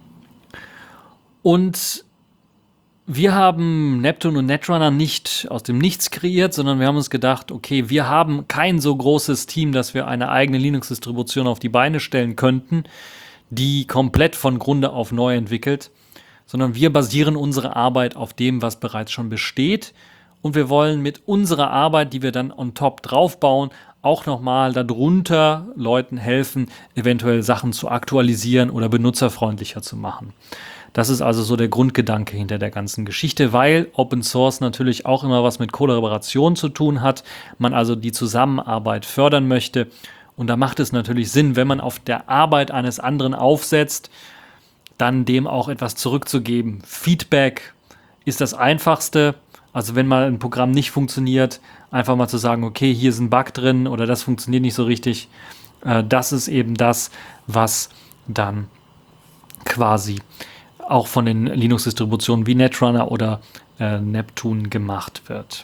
Und wir haben Neptune und Netrunner nicht aus dem Nichts kreiert, sondern wir haben uns gedacht, okay, wir haben kein so großes Team, dass wir eine eigene Linux-Distribution auf die Beine stellen könnten, die komplett von Grunde auf neu entwickelt, sondern wir basieren unsere Arbeit auf dem, was bereits schon besteht. Und wir wollen mit unserer Arbeit, die wir dann on top draufbauen, auch nochmal darunter Leuten helfen, eventuell Sachen zu aktualisieren oder benutzerfreundlicher zu machen. Das ist also so der Grundgedanke hinter der ganzen Geschichte, weil Open Source natürlich auch immer was mit Kollaboration zu tun hat, man also die Zusammenarbeit fördern möchte. Und da macht es natürlich Sinn, wenn man auf der Arbeit eines anderen aufsetzt, dann dem auch etwas zurückzugeben. Feedback ist das Einfachste. Also wenn mal ein Programm nicht funktioniert, einfach mal zu sagen, okay, hier ist ein Bug drin oder das funktioniert nicht so richtig. Das ist eben das, was dann quasi auch von den Linux-Distributionen wie Netrunner oder Neptune gemacht wird.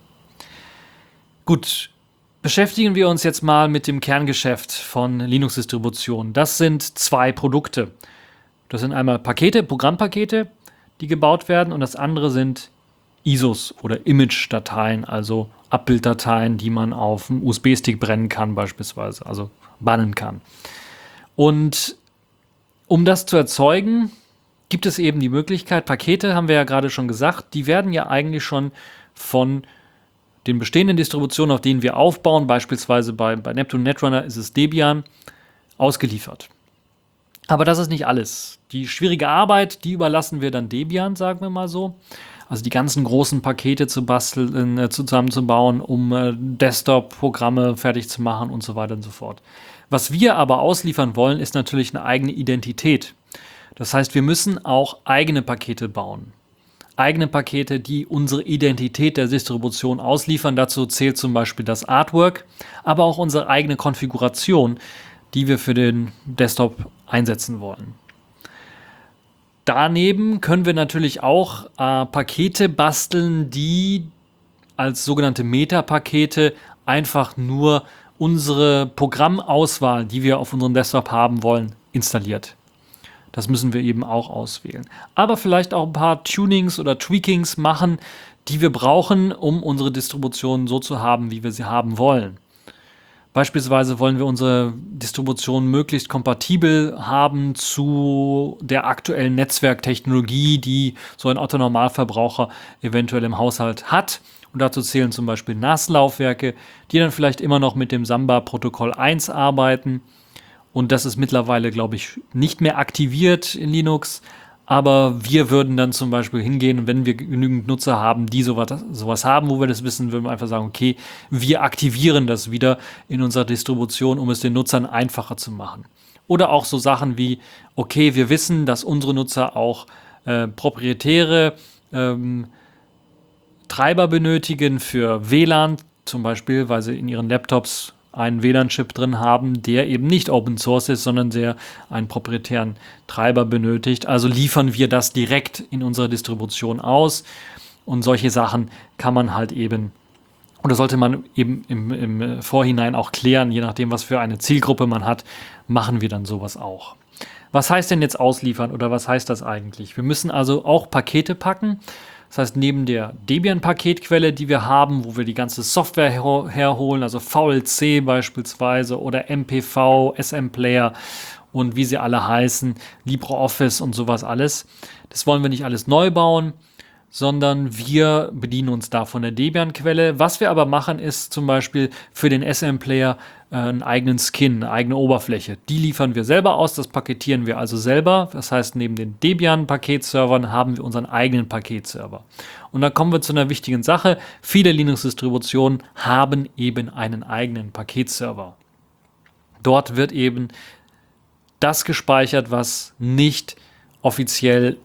Gut, beschäftigen wir uns jetzt mal mit dem Kerngeschäft von Linux-Distributionen. Das sind 2 Produkte. Das sind einmal Pakete, Programmpakete, die gebaut werden, und das andere sind ISOs oder Image-Dateien, also Abbilddateien, die man auf dem USB-Stick brennen kann beispielsweise, also bannen kann. Und um das zu erzeugen, gibt es eben die Möglichkeit, Pakete, haben wir ja gerade schon gesagt, die werden ja eigentlich schon von den bestehenden Distributionen, auf denen wir aufbauen, beispielsweise bei Neptune Netrunner ist es Debian, ausgeliefert. Aber das ist nicht alles. Die schwierige Arbeit, die überlassen wir dann Debian, sagen wir mal so. Also die ganzen großen Pakete zu basteln, zusammenzubauen, um Desktop-Programme fertig zu machen und so weiter und so fort. Was wir aber ausliefern wollen, ist natürlich eine eigene Identität. Das heißt, wir müssen auch eigene Pakete bauen. Eigene Pakete, die unsere Identität der Distribution ausliefern. Dazu zählt zum Beispiel das Artwork, aber auch unsere eigene Konfiguration, die wir für den Desktop einsetzen wollen. Daneben können wir natürlich auch Pakete basteln, die als sogenannte Meta-Pakete einfach nur unsere Programmauswahl, die wir auf unserem Desktop haben wollen, installiert. Das müssen wir eben auch auswählen. Aber vielleicht auch ein paar Tunings oder Tweakings machen, die wir brauchen, um unsere Distribution so zu haben, wie wir sie haben wollen. Beispielsweise wollen wir unsere Distribution möglichst kompatibel haben zu der aktuellen Netzwerktechnologie, die so ein Otto-Normalverbraucher eventuell im Haushalt hat. Und dazu zählen zum Beispiel NAS-Laufwerke, die dann vielleicht immer noch mit dem Samba-Protokoll 1 arbeiten. Und das ist mittlerweile, glaube ich, nicht mehr aktiviert in Linux. Aber wir würden dann zum Beispiel hingehen, wenn wir genügend Nutzer haben, die sowas haben, wo wir das wissen, würden wir einfach sagen, okay, wir aktivieren das wieder in unserer Distribution, um es den Nutzern einfacher zu machen. Oder auch so Sachen wie, okay, wir wissen, dass unsere Nutzer auch proprietäre Treiber benötigen für WLAN, zum Beispiel, weil sie in ihren Laptops einen WLAN-Chip drin haben, der eben nicht Open Source ist, sondern der einen proprietären Treiber benötigt. Also liefern wir das direkt in unserer Distribution aus. Und solche Sachen kann man halt eben, oder sollte man eben im Vorhinein auch klären, je nachdem, was für eine Zielgruppe man hat, machen wir dann sowas auch. Was heißt denn jetzt ausliefern oder was heißt das eigentlich? Wir müssen also auch Pakete packen. Das heißt, neben der Debian-Paketquelle, die wir haben, wo wir die ganze Software herholen, also VLC beispielsweise oder MPV, SM-Player und wie sie alle heißen, LibreOffice und sowas alles, das wollen wir nicht alles neu bauen, sondern wir bedienen uns da von der Debian-Quelle. Was wir aber machen, ist zum Beispiel für den SM-Player einen eigenen Skin, eine eigene Oberfläche. Die liefern wir selber aus, das paketieren wir also selber. Das heißt, neben den Debian-Paketservern haben wir unseren eigenen Paketserver. Und dann kommen wir zu einer wichtigen Sache. Viele Linux-Distributionen haben eben einen eigenen Paketserver. Dort wird eben das gespeichert, was nicht offiziell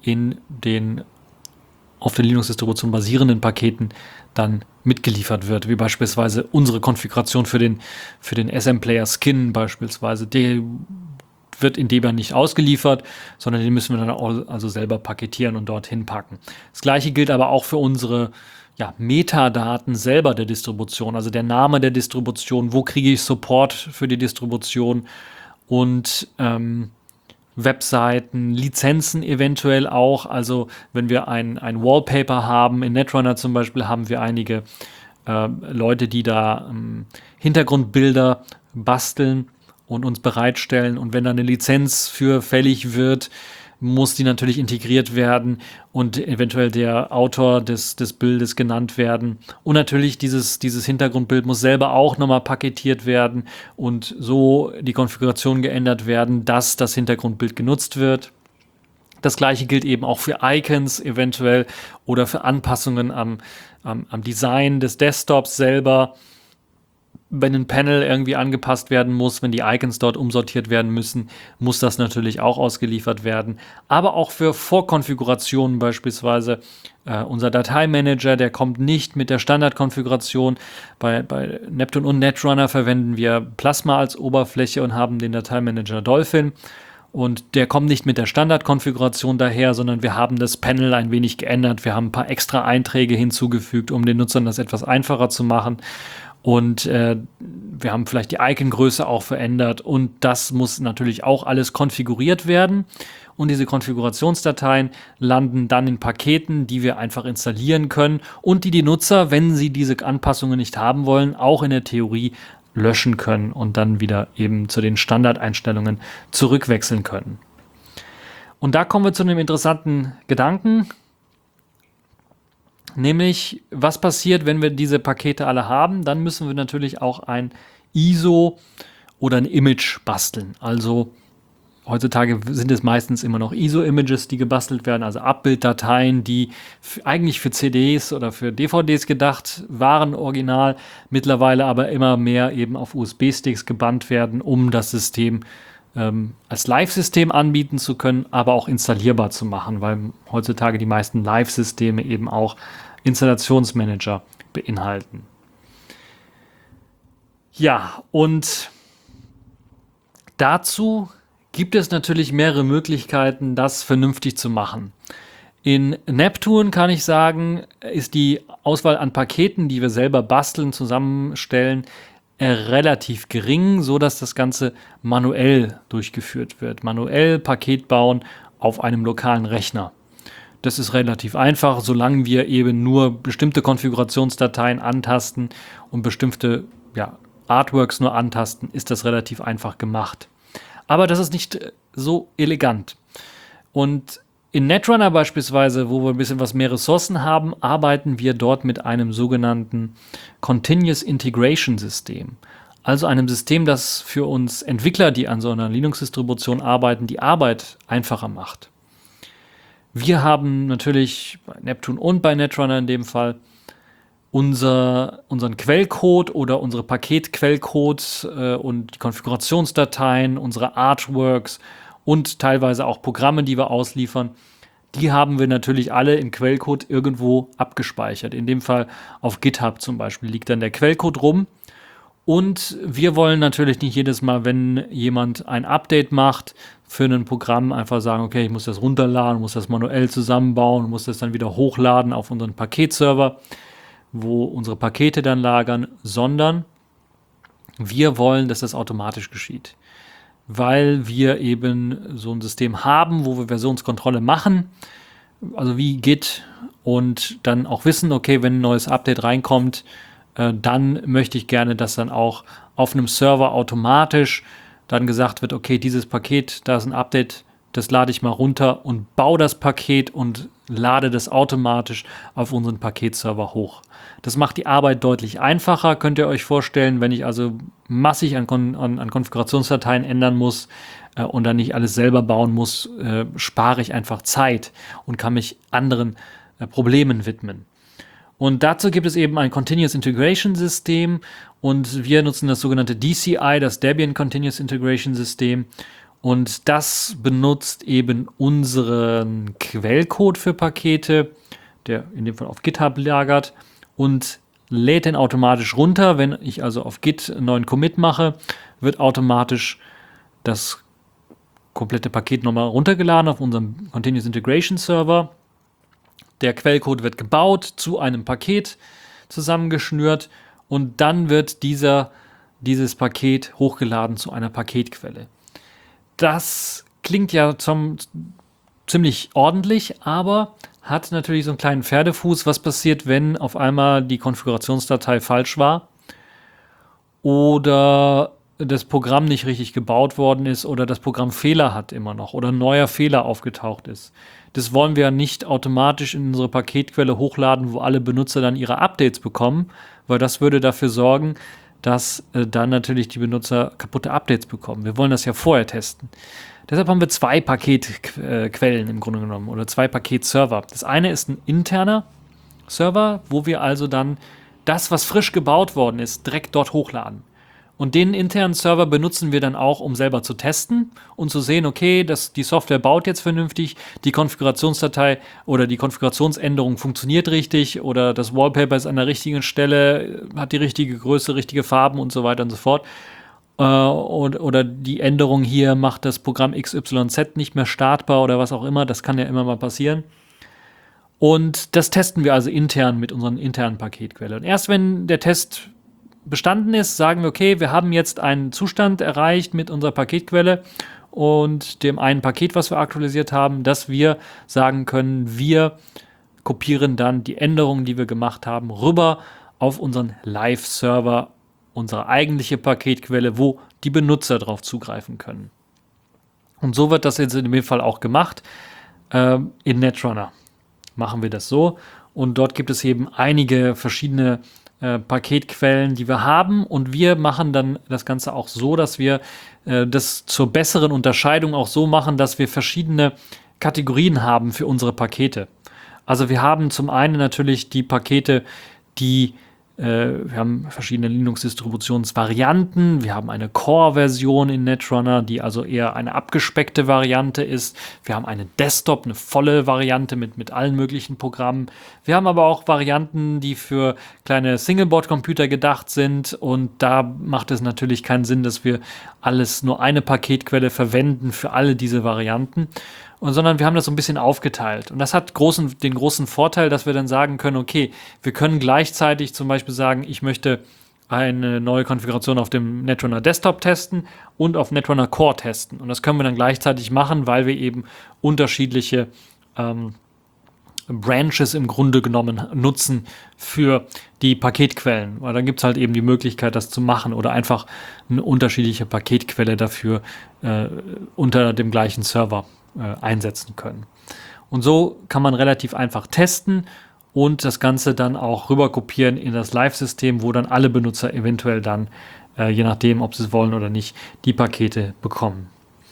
auf den Linux-Distributionen basierenden Paketen dann mitgeliefert wird, wie beispielsweise unsere Konfiguration für den SM-Player-Skin beispielsweise. Der wird in Debian nicht ausgeliefert, sondern den müssen wir dann auch also selber paketieren und dorthin packen. Das gleiche gilt aber auch für unsere Metadaten selber der Distribution, also der Name der Distribution, wo kriege ich Support für die Distribution und Webseiten, Lizenzen eventuell auch. Also wenn wir ein Wallpaper haben, in Netrunner zum Beispiel haben wir einige Leute, die da Hintergrundbilder basteln und uns bereitstellen. Und wenn da eine Lizenz für fällig wird, muss die natürlich integriert werden und eventuell der Autor des Bildes genannt werden. Und natürlich dieses Hintergrundbild muss selber auch nochmal paketiert werden und so die Konfiguration geändert werden, dass das Hintergrundbild genutzt wird. Das gleiche gilt eben auch für Icons eventuell oder für Anpassungen am Design des Desktops selber. Wenn ein Panel irgendwie angepasst werden muss, wenn die Icons dort umsortiert werden müssen, muss das natürlich auch ausgeliefert werden. Aber auch für Vorkonfigurationen beispielsweise. Unser Dateimanager, der kommt nicht mit der Standardkonfiguration. Bei Neptune und Netrunner verwenden wir Plasma als Oberfläche und haben den Dateimanager Dolphin. Und der kommt nicht mit der Standardkonfiguration daher, sondern wir haben das Panel ein wenig geändert. Wir haben ein paar extra Einträge hinzugefügt, um den Nutzern das etwas einfacher zu machen. Und wir haben vielleicht die Icon-Größe auch verändert. Und das muss natürlich auch alles konfiguriert werden. Und diese Konfigurationsdateien landen dann in Paketen, die wir einfach installieren können und die Nutzer, wenn sie diese Anpassungen nicht haben wollen, auch in der Theorie löschen können und dann wieder eben zu den Standardeinstellungen zurückwechseln können. Und da kommen wir zu einem interessanten Gedanken, nämlich was passiert, wenn wir diese Pakete alle haben. Dann müssen wir natürlich auch ein ISO oder ein Image basteln. Also heutzutage sind es meistens immer noch ISO-Images, die gebastelt werden, also Abbilddateien, die eigentlich für CDs oder für DVDs gedacht waren, original, mittlerweile aber immer mehr eben auf USB-Sticks gebannt werden, um das System als Live-System anbieten zu können, aber auch installierbar zu machen, weil heutzutage die meisten Live-Systeme eben auch Installationsmanager beinhalten. Ja, und dazu gibt es natürlich mehrere Möglichkeiten, das vernünftig zu machen. In Neptune kann ich sagen, ist die Auswahl an Paketen, die wir selber basteln, zusammenstellen, relativ gering, so dass das Ganze manuell durchgeführt wird. Manuell Paket bauen auf einem lokalen Rechner. Das ist relativ einfach, solange wir eben nur bestimmte Konfigurationsdateien antasten und bestimmte Artworks nur antasten, ist das relativ einfach gemacht. Aber das ist nicht so elegant. Und in Netrunner beispielsweise, wo wir ein bisschen was mehr Ressourcen haben, arbeiten wir dort mit einem sogenannten Continuous Integration System. Also einem System, das für uns Entwickler, die an so einer Linux-Distribution arbeiten, die Arbeit einfacher macht. Wir haben natürlich bei Neptune und bei Netrunner in dem Fall unseren Quellcode oder unsere Paketquellcodes und die Konfigurationsdateien, unsere Artworks und teilweise auch Programme, die wir ausliefern, die haben wir natürlich alle im Quellcode irgendwo abgespeichert. In dem Fall auf GitHub zum Beispiel liegt dann der Quellcode rum. Und wir wollen natürlich nicht jedes Mal, wenn jemand ein Update macht für ein Programm, einfach sagen, okay, ich muss das runterladen, muss das manuell zusammenbauen, muss das dann wieder hochladen auf unseren Paketserver, wo unsere Pakete dann lagern, sondern wir wollen, dass das automatisch geschieht. Weil wir eben so ein System haben, wo wir Versionskontrolle machen, also wie Git, und dann auch wissen, okay, wenn ein neues Update reinkommt, dann möchte ich gerne, dass dann auch auf einem Server automatisch dann gesagt wird, okay, dieses Paket, da ist ein Update, das lade ich mal runter und baue das Paket und lade das automatisch auf unseren Paketserver hoch. Das macht die Arbeit deutlich einfacher, könnt ihr euch vorstellen, wenn ich also massig an Konfigurationsdateien ändern muss und dann nicht alles selber bauen muss, spare ich einfach Zeit und kann mich anderen Problemen widmen. Und dazu gibt es eben ein Continuous Integration System und wir nutzen das sogenannte DCI, das Debian Continuous Integration System. Und das benutzt eben unseren Quellcode für Pakete, der in dem Fall auf GitHub lagert, und lädt den automatisch runter. Wenn ich also auf Git einen neuen Commit mache, wird automatisch das komplette Paket nochmal runtergeladen auf unserem Continuous Integration Server. Der Quellcode wird gebaut, zu einem Paket zusammengeschnürt und dann wird dieses Paket hochgeladen zu einer Paketquelle. Das klingt ja ziemlich ordentlich, aber hat natürlich so einen kleinen Pferdefuß. Was passiert, wenn auf einmal die Konfigurationsdatei falsch war oder das Programm nicht richtig gebaut worden ist oder das Programm Fehler hat immer noch oder ein neuer Fehler aufgetaucht ist. Das wollen wir nicht automatisch in unsere Paketquelle hochladen, wo alle Benutzer dann ihre Updates bekommen, weil das würde dafür sorgen, dass dann natürlich die Benutzer kaputte Updates bekommen. Wir wollen das ja vorher testen. Deshalb haben wir 2 Paketquellen im Grunde genommen oder 2 Paketserver. Das eine ist ein interner Server, wo wir also dann das, was frisch gebaut worden ist, direkt dort hochladen. Und den internen Server benutzen wir dann auch, um selber zu testen und zu sehen, okay, die Software baut jetzt vernünftig, die Konfigurationsdatei oder die Konfigurationsänderung funktioniert richtig oder das Wallpaper ist an der richtigen Stelle, hat die richtige Größe, richtige Farben und so weiter und so fort. Oder die Änderung hier macht das Programm XYZ nicht mehr startbar oder was auch immer, das kann ja immer mal passieren. Und das testen wir also intern mit unseren internen Paketquellen. Und erst wenn der Test bestanden ist, sagen wir, okay, wir haben jetzt einen Zustand erreicht mit unserer Paketquelle und dem einen Paket, was wir aktualisiert haben, dass wir sagen können, wir kopieren dann die Änderungen, die wir gemacht haben, rüber auf unseren Live-Server, unsere eigentliche Paketquelle, wo die Benutzer darauf zugreifen können. Und so wird das jetzt in dem Fall auch gemacht. In Netrunner machen wir das so. Und dort gibt es eben einige verschiedene Paketquellen, die wir haben, und wir machen dann das Ganze auch so, dass wir das zur besseren Unterscheidung auch so machen, dass wir verschiedene Kategorien haben für unsere Pakete. Also wir haben zum einen natürlich die Pakete, wir haben verschiedene Linux-Distributionsvarianten. Wir haben eine Core-Version in Netrunner, die also eher eine abgespeckte Variante ist. Wir haben eine Desktop, eine volle Variante mit allen möglichen Programmen. Wir haben aber auch Varianten, die für kleine Singleboard-Computer gedacht sind. Und da macht es natürlich keinen Sinn, dass wir nur eine Paketquelle verwenden für alle diese Varianten. Sondern wir haben das so ein bisschen aufgeteilt. Und das hat den großen Vorteil, dass wir dann sagen können, okay, wir können gleichzeitig zum Beispiel sagen, ich möchte eine neue Konfiguration auf dem Netrunner Desktop testen und auf Netrunner Core testen. Und das können wir dann gleichzeitig machen, weil wir eben unterschiedliche Branches im Grunde genommen nutzen für die Paketquellen. Weil dann gibt es halt eben die Möglichkeit, das zu machen oder einfach eine unterschiedliche Paketquelle dafür unter dem gleichen Server einsetzen können. Und so kann man relativ einfach testen und das Ganze dann auch rüber kopieren in das Live-System, wo dann alle Benutzer eventuell dann, je nachdem, ob sie es wollen oder nicht, die Pakete bekommen.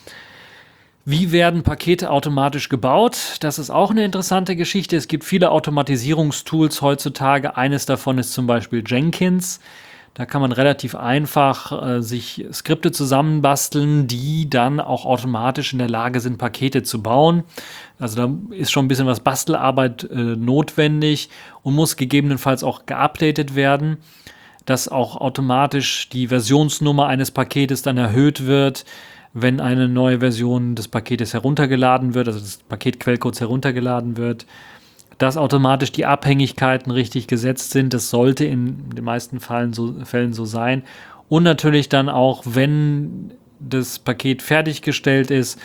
Wie werden Pakete automatisch gebaut? Das ist auch eine interessante Geschichte. Es gibt viele Automatisierungstools heutzutage. Eines davon ist zum Beispiel Jenkins. Da kann man relativ einfach sich Skripte zusammenbasteln, die dann auch automatisch in der Lage sind, Pakete zu bauen. Also da ist schon ein bisschen was Bastelarbeit notwendig und muss gegebenenfalls auch geupdatet werden, dass auch automatisch die Versionsnummer eines Paketes dann erhöht wird, wenn eine neue Version des Paketes heruntergeladen wird, also des Paketquellcodes heruntergeladen wird. Dass automatisch die Abhängigkeiten richtig gesetzt sind, das sollte in den meisten Fällen so sein. Und natürlich dann auch, wenn das Paket fertiggestellt ist,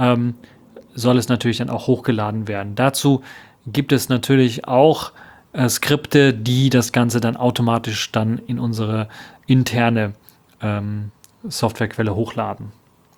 soll es natürlich dann auch hochgeladen werden. Dazu gibt es natürlich auch Skripte, die das Ganze dann automatisch dann in unsere interne Softwarequelle hochladen.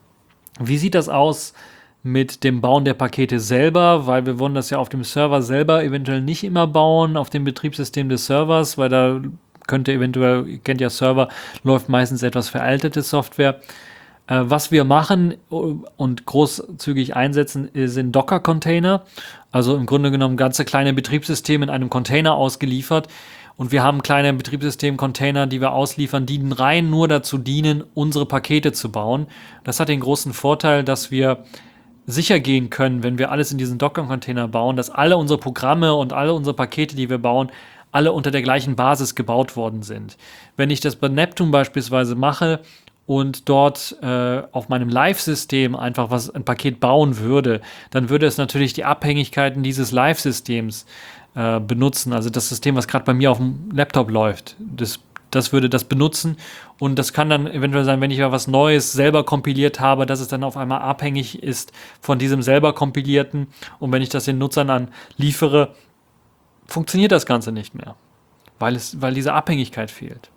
Wie sieht das aus mit dem Bauen der Pakete selber, weil wir wollen das ja auf dem Server selber eventuell nicht immer bauen, auf dem Betriebssystem des Servers, weil da könnte eventuell, ihr kennt ja Server, läuft meistens etwas veraltete Software. Was wir machen und großzügig einsetzen, sind Docker-Container, also im Grunde genommen ganze kleine Betriebssysteme in einem Container ausgeliefert. Und wir haben kleine Betriebssystem-Container, die wir ausliefern, die rein nur dazu dienen, unsere Pakete zu bauen. Das hat den großen Vorteil, dass wir sicher gehen können, wenn wir alles in diesen Docker-Container bauen, dass alle unsere Programme und alle unsere Pakete, die wir bauen, alle unter der gleichen Basis gebaut worden sind. Wenn ich das bei Neptune beispielsweise mache und dort auf meinem Live-System einfach ein Paket bauen würde, dann würde es natürlich die Abhängigkeiten dieses Live-Systems benutzen. Also das System, was gerade bei mir auf dem Laptop läuft, das würde das benutzen, und das kann dann eventuell sein, wenn ich ja was Neues selber kompiliert habe, dass es dann auf einmal abhängig ist von diesem selber kompilierten, und wenn ich das den Nutzern dann liefere, funktioniert das Ganze nicht mehr, weil diese Abhängigkeit fehlt.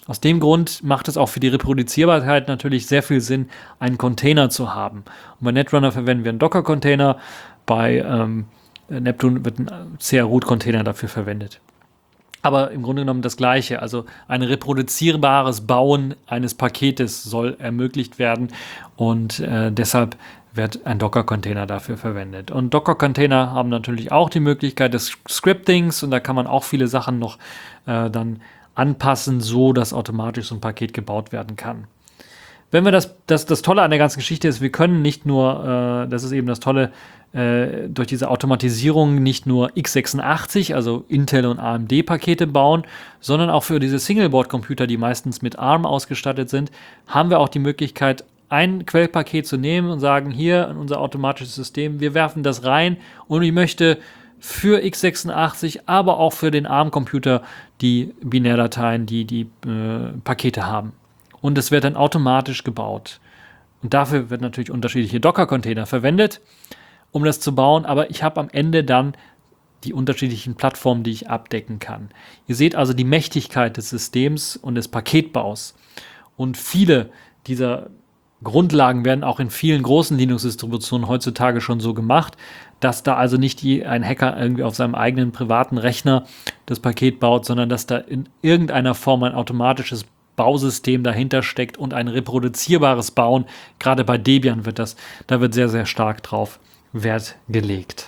Aus dem Grund macht es auch für die Reproduzierbarkeit natürlich sehr viel Sinn, einen Container zu haben. Und bei Netrunner verwenden wir einen Docker-Container, bei Neptune wird ein CR-Root-Container dafür verwendet. Aber im Grunde genommen das Gleiche, also ein reproduzierbares Bauen eines Paketes soll ermöglicht werden und deshalb wird ein Docker-Container dafür verwendet. Und Docker-Container haben natürlich auch die Möglichkeit des Scriptings und da kann man auch viele Sachen noch dann anpassen, so dass automatisch so ein Paket gebaut werden kann. Wenn wir das Tolle an der ganzen Geschichte ist, wir können nicht nur, das ist eben das Tolle, durch diese Automatisierung nicht nur x86, also Intel- und AMD-Pakete bauen, sondern auch für diese Singleboard-Computer, die meistens mit ARM ausgestattet sind, haben wir auch die Möglichkeit, ein Quellpaket zu nehmen und sagen, hier in unser automatisches System, wir werfen das rein und ich möchte für x86, aber auch für den ARM-Computer die Binärdateien, die Pakete haben. Und es wird dann automatisch gebaut. Und dafür wird natürlich unterschiedliche Docker-Container verwendet, um das zu bauen, aber ich habe am Ende dann die unterschiedlichen Plattformen, die ich abdecken kann. Ihr seht also die Mächtigkeit des Systems und des Paketbaus. Und viele dieser Grundlagen werden auch in vielen großen Linux-Distributionen heutzutage schon so gemacht, dass da also nicht ein Hacker irgendwie auf seinem eigenen privaten Rechner das Paket baut, sondern dass da in irgendeiner Form ein automatisches Bausystem dahinter steckt und ein reproduzierbares Bauen. Gerade bei Debian da wird sehr, sehr stark drauf Wert gelegt.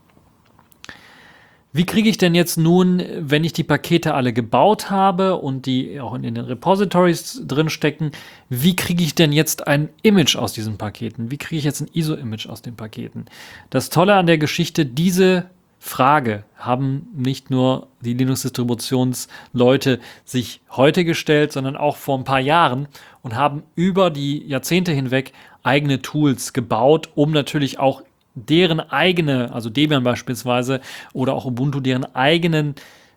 Wie kriege ich denn jetzt nun, wenn ich die Pakete alle gebaut habe und die auch in den Repositories drin stecken, wie kriege ich denn jetzt ein Image aus diesen Paketen? Wie kriege ich jetzt ein ISO-Image aus den Paketen? Das Tolle an der Geschichte, diese Frage haben nicht nur die Linux-Distributionsleute sich heute gestellt, sondern auch vor ein paar Jahren und haben über die Jahrzehnte hinweg eigene Tools gebaut, um natürlich auch deren eigene, also Debian beispielsweise oder auch Ubuntu, deren eigenen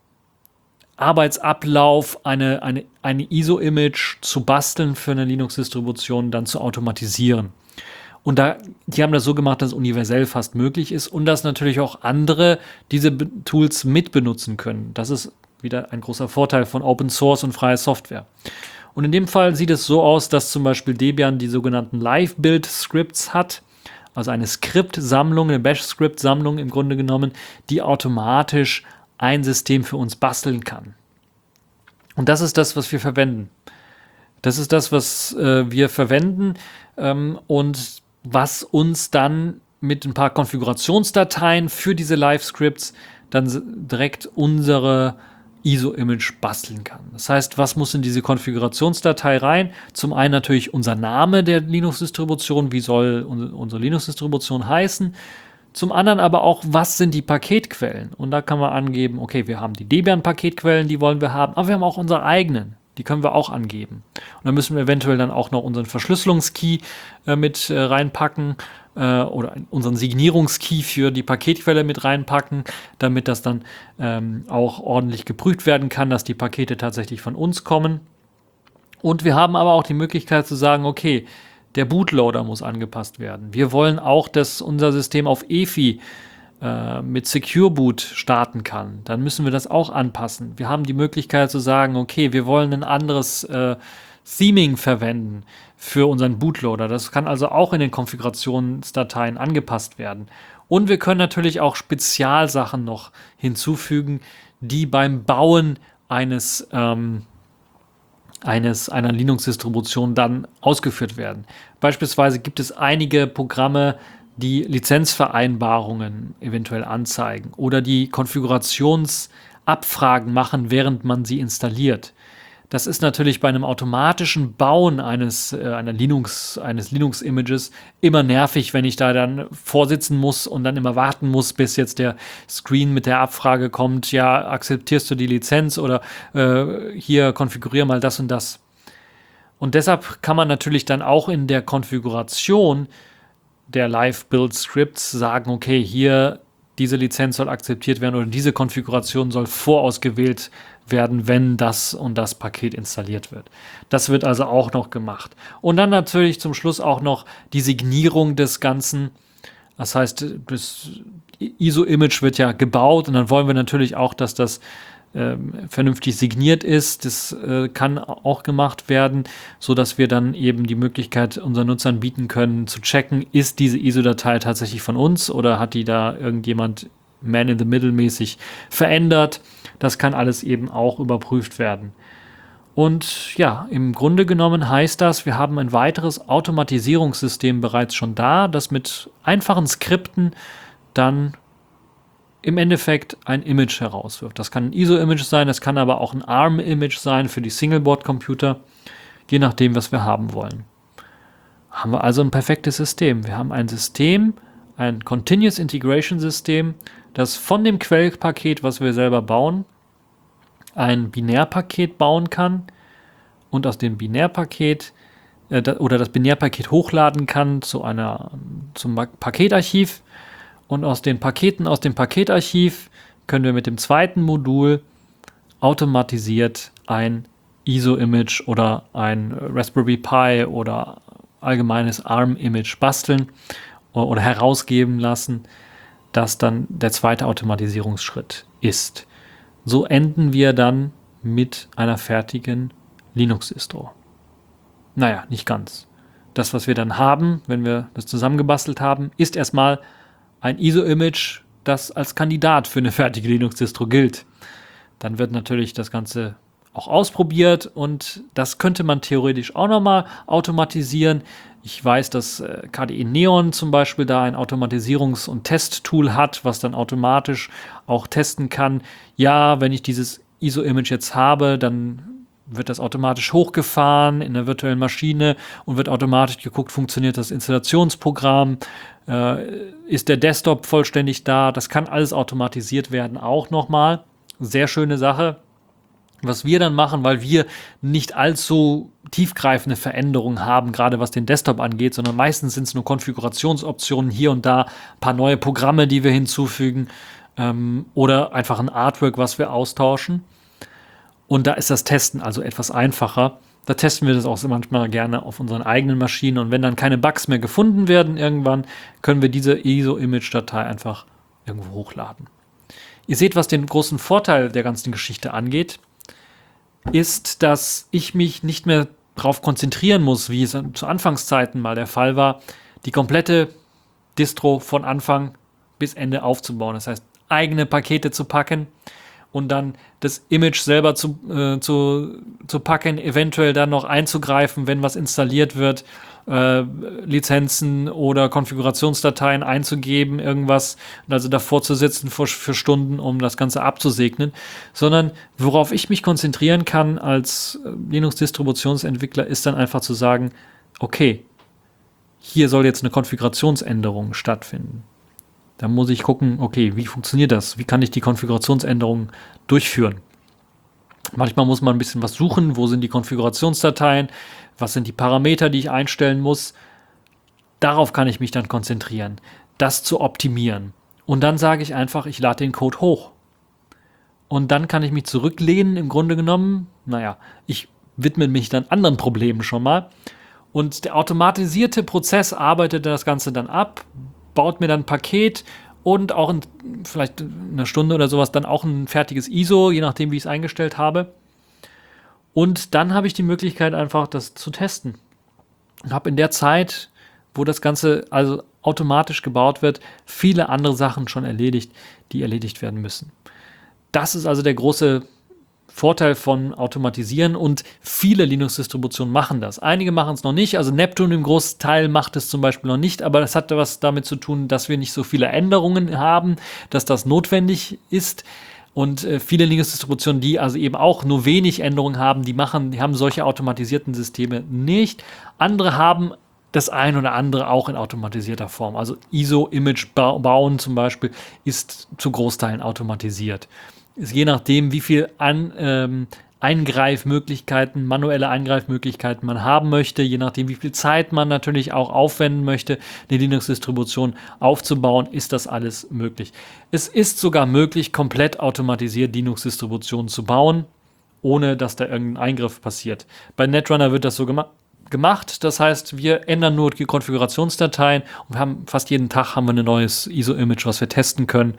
Arbeitsablauf, eine ISO-Image zu basteln für eine Linux-Distribution, dann zu automatisieren. Und die haben das so gemacht, dass es universell fast möglich ist und dass natürlich auch andere diese Tools mitbenutzen können. Das ist wieder ein großer Vorteil von Open Source und freier Software. Und in dem Fall sieht es so aus, dass zum Beispiel Debian die sogenannten Live-Build-Scripts hat, also eine Skriptsammlung, eine Bash-Skript-Sammlung im Grunde genommen, die automatisch ein System für uns basteln kann. Und das ist das, was wir verwenden. Das ist das, was wir verwenden und was uns dann mit ein paar Konfigurationsdateien für diese Live-Scripts dann direkt unsere ISO-Image basteln kann. Das heißt, was muss in diese Konfigurationsdatei rein? Zum einen natürlich unser Name der Linux-Distribution, wie soll unsere Linux-Distribution heißen? Zum anderen aber auch, was sind die Paketquellen? Und da kann man angeben, okay, wir haben die Debian-Paketquellen, die wollen wir haben, aber wir haben auch unsere eigenen. Die können wir auch angeben. Und dann müssen wir eventuell dann auch noch unseren Verschlüsselungskey mit reinpacken oder unseren Signierungskey für die Paketquelle mit reinpacken, damit das dann auch ordentlich geprüft werden kann, dass die Pakete tatsächlich von uns kommen. Und wir haben aber auch die Möglichkeit zu sagen, okay, der Bootloader muss angepasst werden. Wir wollen auch, dass unser System auf EFI mit Secure Boot starten kann, dann müssen wir das auch anpassen. Wir haben die Möglichkeit zu sagen, okay, wir wollen ein anderes Theming verwenden für unseren Bootloader. Das kann also auch in den Konfigurationsdateien angepasst werden. Und wir können natürlich auch Spezialsachen noch hinzufügen, die beim Bauen einer Linux-Distribution dann ausgeführt werden. Beispielsweise gibt es einige Programme, die Lizenzvereinbarungen eventuell anzeigen oder die Konfigurationsabfragen machen, während man sie installiert. Das ist natürlich bei einem automatischen Bauen eines Linux-Images immer nervig, wenn ich da dann vorsitzen muss und dann immer warten muss, bis jetzt der Screen mit der Abfrage kommt, ja, akzeptierst du die Lizenz oder hier konfigurier mal das und das. Und deshalb kann man natürlich dann auch in der Konfiguration der Live-Build-Scripts sagen, okay, hier diese Lizenz soll akzeptiert werden oder diese Konfiguration soll vorausgewählt werden, wenn das und das Paket installiert wird. Das wird also auch noch gemacht. Und dann natürlich zum Schluss auch noch die Signierung des Ganzen. Das heißt, das ISO-Image wird ja gebaut und dann wollen wir natürlich auch, dass das vernünftig signiert ist. Das kann auch gemacht werden, sodass wir dann eben die Möglichkeit unseren Nutzern bieten können, zu checken, ist diese ISO-Datei tatsächlich von uns oder hat die da irgendjemand Man-in-the-Middle-mäßig verändert. Das kann alles eben auch überprüft werden. Und ja, im Grunde genommen heißt das, wir haben ein weiteres Automatisierungssystem bereits schon da, das mit einfachen Skripten dann im Endeffekt ein Image herauswirft. Das kann ein ISO-Image sein, das kann aber auch ein ARM-Image sein für die Singleboard-Computer, je nachdem, was wir haben wollen. Haben wir also ein perfektes System. Wir haben ein System, ein Continuous Integration System, das von dem Quellpaket, was wir selber bauen, ein Binärpaket bauen kann und aus dem Binärpaket oder das Binärpaket hochladen kann zum Paketarchiv. Und aus den Paketen aus dem Paketarchiv können wir mit dem zweiten Modul automatisiert ein ISO-Image oder ein Raspberry Pi oder allgemeines ARM-Image basteln oder herausgeben lassen, das dann der zweite Automatisierungsschritt ist. So enden wir dann mit einer fertigen Linux-Distro. Naja, nicht ganz. Das, was wir dann haben, wenn wir das zusammengebastelt haben, ist erstmal ein ISO-Image, das als Kandidat für eine fertige Linux-Distro gilt. Dann wird natürlich das Ganze auch ausprobiert und das könnte man theoretisch auch nochmal automatisieren. Ich weiß, dass KDE Neon zum Beispiel da ein Automatisierungs- und Testtool hat, was dann automatisch auch testen kann. Ja, wenn ich dieses ISO-Image jetzt habe, dann wird das automatisch hochgefahren in der virtuellen Maschine und wird automatisch geguckt, funktioniert das Installationsprogramm, ist der Desktop vollständig da. Das kann alles automatisiert werden auch nochmal. Sehr schöne Sache. Was wir dann machen, weil wir nicht allzu tiefgreifende Veränderungen haben, gerade was den Desktop angeht, sondern meistens sind es nur Konfigurationsoptionen, hier und da ein paar neue Programme, die wir hinzufügen oder einfach ein Artwork, was wir austauschen. Und da ist das Testen also etwas einfacher. Da testen wir das auch manchmal gerne auf unseren eigenen Maschinen und wenn dann keine Bugs mehr gefunden werden irgendwann, können wir diese ISO-Image-Datei einfach irgendwo hochladen. Ihr seht, was den großen Vorteil der ganzen Geschichte angeht, ist, dass ich mich nicht mehr darauf konzentrieren muss, wie es zu Anfangszeiten mal der Fall war, die komplette Distro von Anfang bis Ende aufzubauen. Das heißt, eigene Pakete zu packen und dann das Image selber zu packen, eventuell dann noch einzugreifen, wenn was installiert wird, Lizenzen oder Konfigurationsdateien einzugeben, irgendwas, und also davor zu sitzen für Stunden, um das Ganze abzusegnen, sondern worauf ich mich konzentrieren kann als Linux-Distributionsentwickler, ist dann einfach zu sagen, okay, hier soll jetzt eine Konfigurationsänderung stattfinden. Da muss ich gucken, okay, wie funktioniert das? Wie kann ich die Konfigurationsänderungen durchführen? Manchmal muss man ein bisschen was suchen. Wo sind die Konfigurationsdateien? Was sind die Parameter, die ich einstellen muss? Darauf kann ich mich dann konzentrieren, das zu optimieren. Und dann sage ich einfach, ich lade den Code hoch. Und dann kann ich mich zurücklehnen, im Grunde genommen. Naja, ich widme mich dann anderen Problemen schon mal. Und der automatisierte Prozess arbeitet das Ganze dann ab, baut mir dann ein Paket und auch vielleicht in einer Stunde oder sowas dann auch ein fertiges ISO, je nachdem, wie ich es eingestellt habe. Und dann habe ich die Möglichkeit, einfach das zu testen. Und habe in der Zeit, wo das Ganze also automatisch gebaut wird, viele andere Sachen schon erledigt, die erledigt werden müssen. Das ist also der große Vorteil von Automatisieren und viele Linux-Distributionen machen das. Einige machen es noch nicht, also Neptune im Großteil macht es zum Beispiel noch nicht, aber das hat was damit zu tun, dass wir nicht so viele Änderungen haben, dass das notwendig ist. Und viele Linux-Distributionen, die also eben auch nur wenig Änderungen haben, die haben solche automatisierten Systeme nicht. Andere haben das ein oder andere auch in automatisierter Form. Also ISO-Image bauen zum Beispiel ist zu Großteilen automatisiert. Ist je nachdem, wie viel Eingreifmöglichkeiten, manuelle Eingreifmöglichkeiten man haben möchte, je nachdem, wie viel Zeit man natürlich auch aufwenden möchte, eine Linux-Distribution aufzubauen, ist das alles möglich. Es ist sogar möglich, komplett automatisiert Linux-Distributionen zu bauen, ohne dass da irgendein Eingriff passiert. Bei Netrunner wird das so gemacht. Das heißt, wir ändern nur die Konfigurationsdateien und wir haben fast jeden Tag haben wir ein neues ISO-Image, was wir testen können.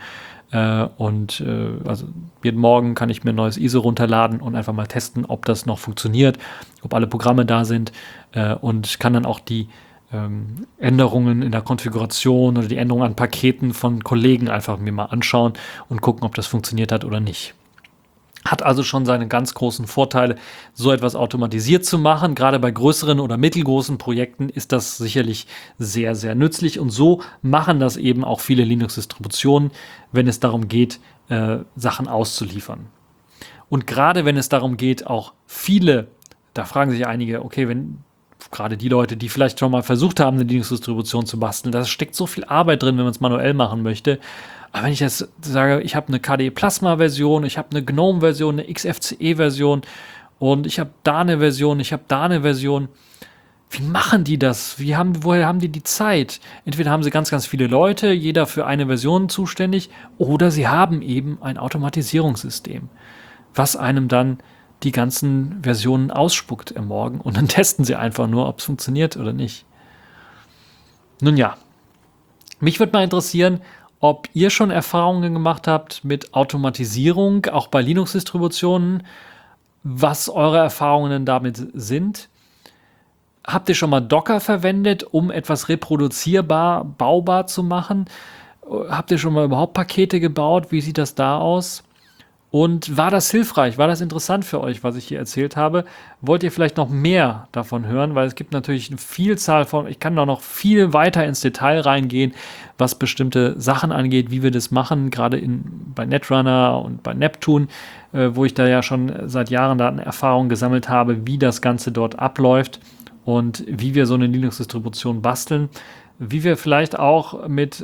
Also jeden Morgen kann ich mir ein neues ISO runterladen und einfach mal testen, ob das noch funktioniert, ob alle Programme da sind und kann dann auch die Änderungen in der Konfiguration oder die Änderungen an Paketen von Kollegen einfach mir mal anschauen und gucken, ob das funktioniert hat oder nicht. Hat also schon seine ganz großen Vorteile, so etwas automatisiert zu machen. Gerade bei größeren oder mittelgroßen Projekten ist das sicherlich sehr, sehr nützlich. Und so machen das eben auch viele Linux-Distributionen, wenn es darum geht, Sachen auszuliefern. Und gerade wenn es darum geht, auch viele, da fragen sich einige, okay, wenn gerade die Leute, die vielleicht schon mal versucht haben, eine Linux-Distribution zu basteln, da steckt so viel Arbeit drin, wenn man es manuell machen möchte. Aber wenn ich jetzt sage, ich habe eine KDE Plasma-Version, ich habe eine GNOME-Version, eine XFCE-Version und ich habe da eine Version, ich habe da eine Version. Wie machen die das? Woher haben die Zeit? Entweder haben sie ganz, ganz viele Leute, jeder für eine Version zuständig, oder sie haben eben ein Automatisierungssystem, was einem dann die ganzen Versionen ausspuckt am Morgen und dann testen sie einfach nur, ob es funktioniert oder nicht. Nun ja, mich würde mal interessieren, ob ihr schon Erfahrungen gemacht habt mit Automatisierung, auch bei Linux-Distributionen, was eure Erfahrungen damit sind. Habt ihr schon mal Docker verwendet, um etwas reproduzierbar, baubar zu machen? Habt ihr schon mal überhaupt Pakete gebaut? Wie sieht das da aus? Und war das hilfreich? War das interessant für euch, was ich hier erzählt habe? Wollt ihr vielleicht noch mehr davon hören? Weil es gibt natürlich eine Vielzahl von, ich kann da noch viel weiter ins Detail reingehen, was bestimmte Sachen angeht, wie wir das machen, gerade bei Netrunner und bei Neptune, wo ich da ja schon seit Jahren da eine Erfahrung gesammelt habe, wie das Ganze dort abläuft und wie wir so eine Linux-Distribution basteln, wie wir vielleicht auch mit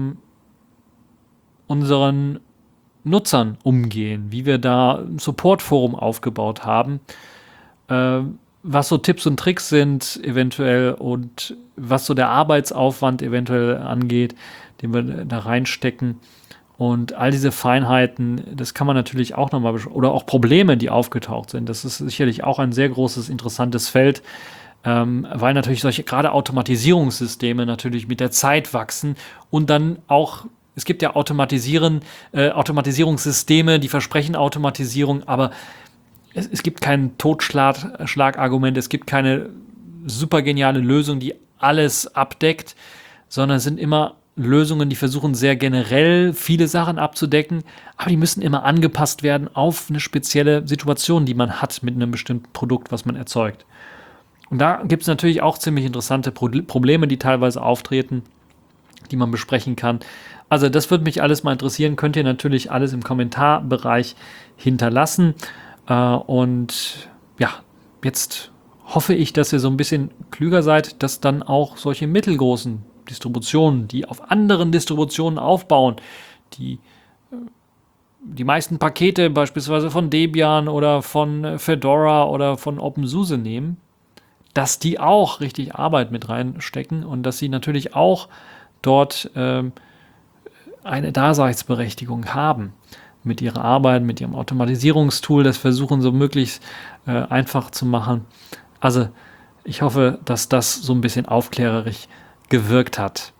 unseren Nutzern umgehen, wie wir da ein Support-Forum aufgebaut haben, was so Tipps und Tricks sind eventuell und was so der Arbeitsaufwand eventuell angeht, den wir da reinstecken. Und all diese Feinheiten, das kann man natürlich auch nochmal, oder auch Probleme, die aufgetaucht sind. Das ist sicherlich auch ein sehr großes, interessantes Feld, weil natürlich solche gerade Automatisierungssysteme natürlich mit der Zeit wachsen und dann auch es gibt ja Automatisierungssysteme, die versprechen Automatisierung, aber es gibt kein Totschlagargument, es gibt keine super geniale Lösung, die alles abdeckt, sondern es sind immer Lösungen, die versuchen sehr generell viele Sachen abzudecken, aber die müssen immer angepasst werden auf eine spezielle Situation, die man hat mit einem bestimmten Produkt, was man erzeugt. Und da gibt es natürlich auch ziemlich interessante Probleme, die teilweise auftreten, die man besprechen kann. Also das würde mich alles mal interessieren. Könnt ihr natürlich alles im Kommentarbereich hinterlassen. Und ja, jetzt hoffe ich, dass ihr so ein bisschen klüger seid, dass dann auch solche mittelgroßen Distributionen, die auf anderen Distributionen aufbauen, die meisten Pakete beispielsweise von Debian oder von Fedora oder von OpenSUSE nehmen, dass die auch richtig Arbeit mit reinstecken und dass sie natürlich auch dort eine Daseinsberechtigung haben mit ihrer Arbeit, mit ihrem Automatisierungstool, das versuchen so möglichst einfach zu machen. Also ich hoffe, dass das so ein bisschen aufklärerisch gewirkt hat.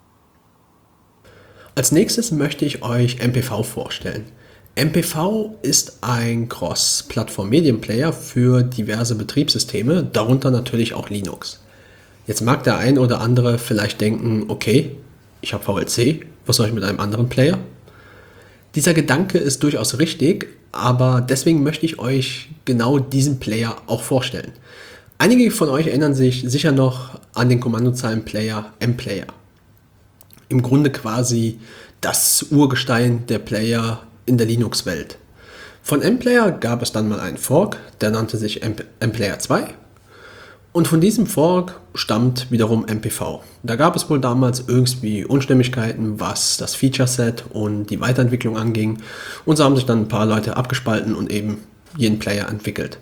Als nächstes möchte ich euch MPV vorstellen. MPV ist ein Cross-Plattform-Medienplayer für diverse Betriebssysteme, darunter natürlich auch Linux. Jetzt mag der ein oder andere vielleicht denken, okay, ich habe VLC, was soll ich mit einem anderen Player? Dieser Gedanke ist durchaus richtig, aber deswegen möchte ich euch genau diesen Player auch vorstellen. Einige von euch erinnern sich sicher noch an den Kommandozeilenplayer mPlayer. Im Grunde quasi das Urgestein der Player in der Linux-Welt. Von mPlayer gab es dann mal einen Fork, der nannte sich mPlayer 2. Und von diesem Fork stammt wiederum MPV. Da gab es wohl damals irgendwie Unstimmigkeiten, was das Feature-Set und die Weiterentwicklung anging. Und so haben sich dann ein paar Leute abgespalten und eben jeden Player entwickelt.